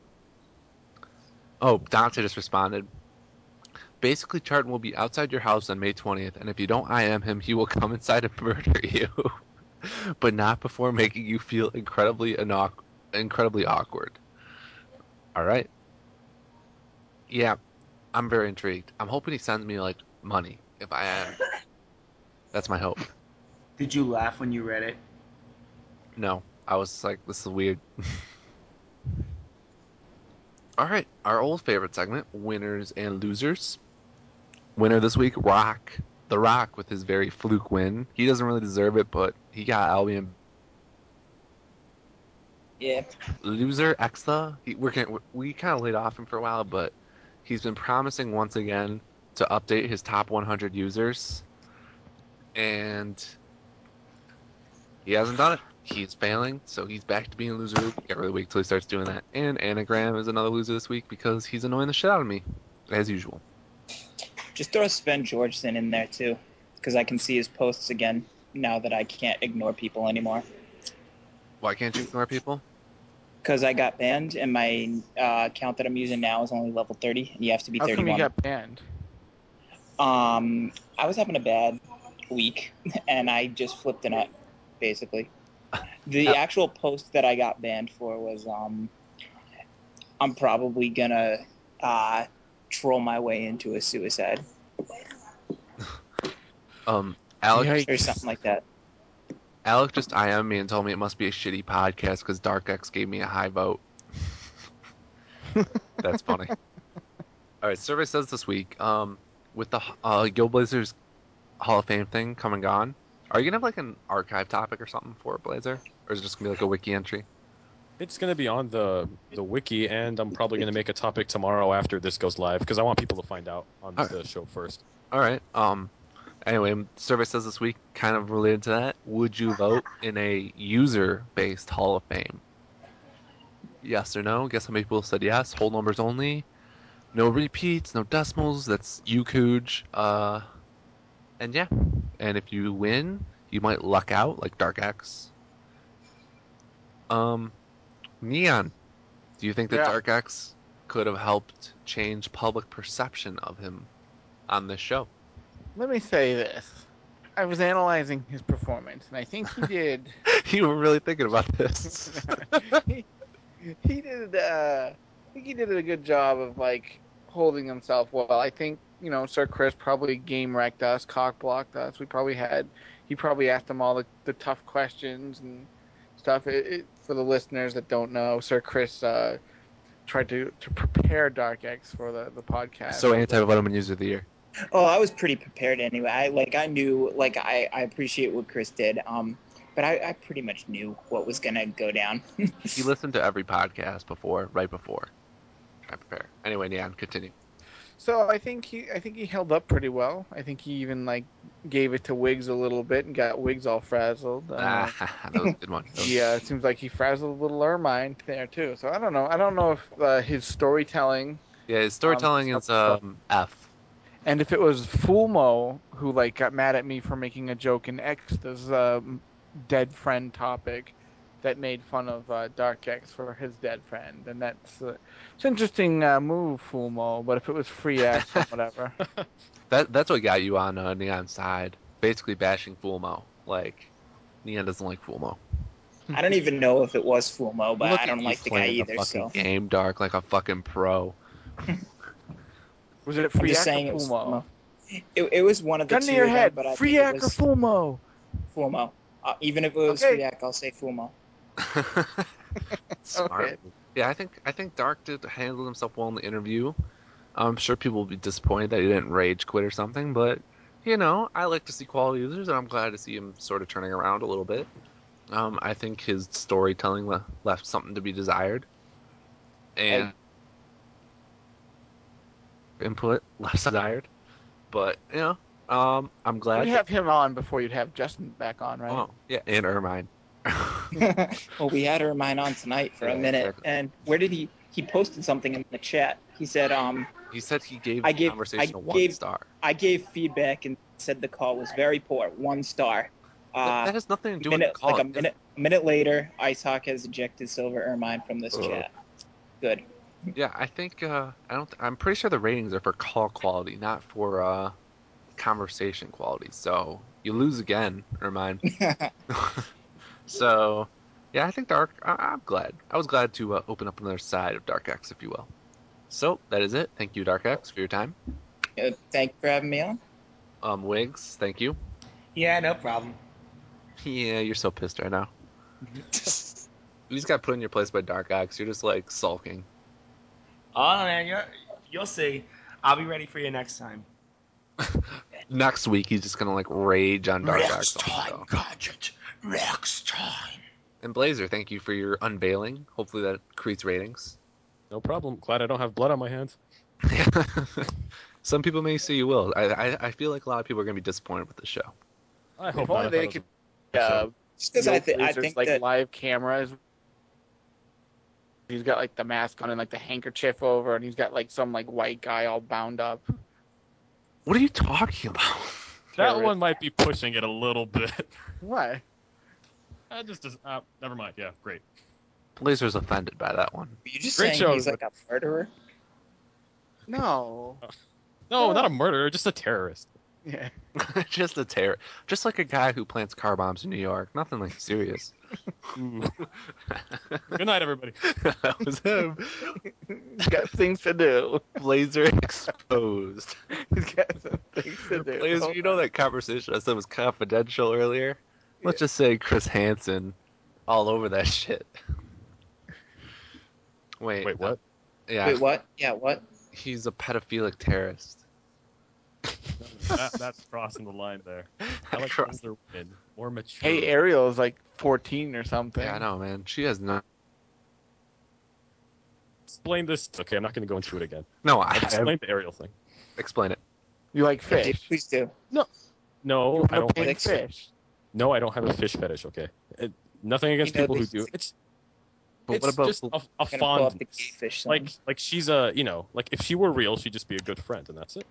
Oh, Dante just responded. Basically, Charton will be outside your house on May 20th, and if you don't IM him, he will come inside and murder you. But not before making you feel incredibly awkward. All right. Yeah, I'm very intrigued. I'm hoping he sends me, like, money if I am. That's my hope. Did you laugh when you read it? No, I was like, this is weird. All right, our old favorite segment, winners and losers. Winner this week, Rock. The Rock with his very fluke win. He doesn't really deserve it, but he got Albion. Yeah. Loser, Exa. We kind of laid off him for a while, but he's been promising once again to update his top 100 users, and he hasn't done it. He's failing, so he's back to being a loser. You gotta really wait till he starts doing that. And Anagram is another loser this week because he's annoying the shit out of me, as usual. Just throw Sven Georgeson in there too, because I can see his posts again now that I can't ignore people anymore. Why can't you ignore people? Because I got banned, and my account that I'm using now is only level 30, and you have to be How 31. come you got banned? I was having a bad week, and I just flipped a nut, basically. The actual post that I got banned for was I'm probably gonna troll my way into a suicide Alex, or something like that. Alec just IM'd me and told me it must be a shitty podcast because DarkX gave me a high vote. That's funny. All right, survey says this week, with the Guild Blazers Hall of Fame thing come and gone, are you gonna have like an archive topic or something for Blazer, or is it just gonna be like a wiki entry? It's going to be on the wiki, and I'm probably going to make a topic tomorrow after this goes live because I want people to find out on the show first. All right. Anyway, survey says this week, kind of related to that, would you vote in a user-based Hall of Fame? Yes or no? Guess how many people said yes? Whole numbers only. No repeats, no decimals. That's you, Cooge. And yeah. And if you win, you might luck out like Dark X. Neon. Do you think that Yeah. Dark X could have helped change public perception of him on this show? Let me say this. I was analyzing his performance, and I think he did. You were really thinking about this. he did. I think he did a good job of like holding himself well. I think Sir Chris probably game wrecked us, cock blocked us. He probably asked him all the tough questions and stuff. For the listeners that don't know, Sir Chris tried to prepare Dark X for the podcast. So anti-vitamin user of the year. Oh, I was pretty prepared anyway. I knew, like, I appreciate what Chris did. But I pretty much knew what was gonna go down. He listened to every podcast right before. Try to prepare. Anyway, Neon, continue. So I think he held up pretty well. I think he even like gave it to Wiggs a little bit and got Wiggs all frazzled. That was a good one. Yeah, it seems like he frazzled little Ermine there too. So I don't know. I don't know if his storytelling. Yeah, his storytelling is F. And if it was Fulmo who like got mad at me for making a joke in X's dead friend topic that made fun of Dark X for his dead friend, then it's an interesting move, Fulmo. But if it was free action, whatever. That's what got you on Neon's side. Basically bashing Fulmo. Like, Neon doesn't like Fulmo. I don't even know if it was Fulmo, but Look I at don't you like the guy playing either. the fucking So game, Dark, like a fucking pro. Was it I'm just Freak saying or it was Fumo? Fumo. It was one of the Gun to two your of them, head. but I think Freak it or was Fumo? Fumo. Even if it was Okay. Friak, I'll say Fumo. Smart. Okay. Yeah, I think Dark did handle himself well in the interview. I'm sure people will be disappointed that he didn't rage quit or something, but you know, I like to see quality users, and I'm glad to see him sort of turning around a little bit. I think his storytelling left something to be desired, and input left desired. But you know, I'm glad. We'd have him on before you'd have Justin back on, right? Oh, yeah, and Ermine. Well, we had Ermine on tonight for Yeah, a minute, exactly. and where did he posted something in the chat. He said, He said he gave I the gave- conversation I a 1 gave- star. I gave feedback and said the call was very poor, 1 star. That has nothing to do with the call. A minute later, Icehawk has ejected Silver Ermine from this chat. Good. Yeah, I think I'm pretty sure the ratings are for call quality, not for conversation quality. So you lose again, Ermine. So yeah, I think Dark. I'm glad. I was glad to open up another side of Dark X, if you will. So that is it. Thank you, Dark X, for your time. Thank you for having me on. Wiggs, thank you. Yeah, no problem. Yeah, you're so pissed right now. You just got put in your place by Dark X. You're just like sulking. Oh man, you'll see. I'll be ready for you next time. Next week, he's just gonna like rage on Dark X. Gadget. Next time. And Blazer, thank you for your unveiling. Hopefully that creates ratings. No problem. Glad I don't have blood on my hands. Some people may say you will. I feel like a lot of people are gonna be disappointed with the show. I hope If not. only If they I could. was Just because I Lasers, think like that live cameras. He's got like the mask on and like the handkerchief over, and he's got like some like white guy all bound up. What are you talking about? that one might be pushing it a little bit. What? Never mind. Yeah, great. Blazer's offended by that one. Are you just Great saying show, he's like a murderer? No. No, not a murderer, just a terrorist. Yeah. Just a terror. Just like a guy who plants car bombs in New York. Nothing like serious. Ooh. Good night, everybody. That was him. He's got things to do. Blazer exposed. He's got some things to do. Blazer, you know that conversation I said was confidential earlier? Let's just say Chris Hansen all over that shit. Wait, Wait, what? Yeah, Wait, what? Yeah, what? he's a pedophilic terrorist. That's crossing the line there. I like Cross- older women, more mature. Hey, Ariel is like 14 or something. Yeah, I know, man. She has no. Explain this. Okay, I'm not going to go into it again. No, I've explained the Ariel thing. explain it. You like fish? Please do. No, You I don't pink like fish. No, I don't have a fish fetish. Okay, nothing against You know, people who this- do. It's But what about just a I'm gonna pull up the fondness. gay fish sign. Like she's a like if she were real, she'd just be a good friend, and that's it.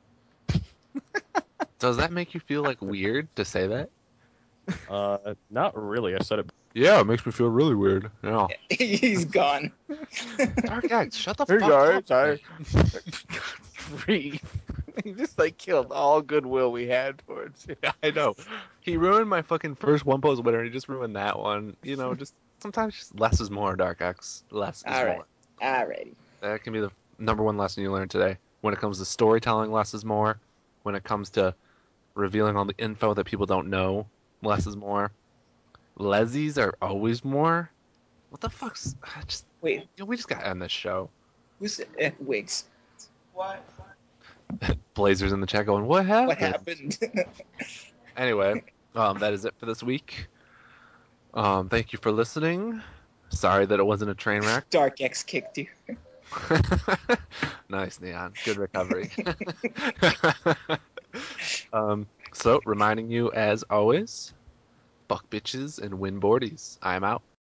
Does that make you feel like weird to say that? Not really. I've said it. Yeah, it makes me feel really weird. Yeah. He's gone. Dark X, shut the Hey fuck guys, up. Grief. He just like killed all goodwill we had towards him. I know. He ruined my fucking first one post winner. He just ruined that one. You know, just sometimes just less is more, Dark X. Less is All right. more. Alrighty. That can be the #1 lesson you learn today. When it comes to storytelling, less is more. When it comes to revealing all the info that people don't know, less is more. Lesies are always more. What the fuck's just? Wait, We just gotta end this show. who's Wigs? What? Blazers in the chat going, what happened? What happened? Anyway, that is it for this week. Thank you for listening. Sorry that it wasn't a train wreck. Dark X kicked you. Nice, Neon. Good recovery. So, reminding you, as always, buck bitches and win boardies. I'm out.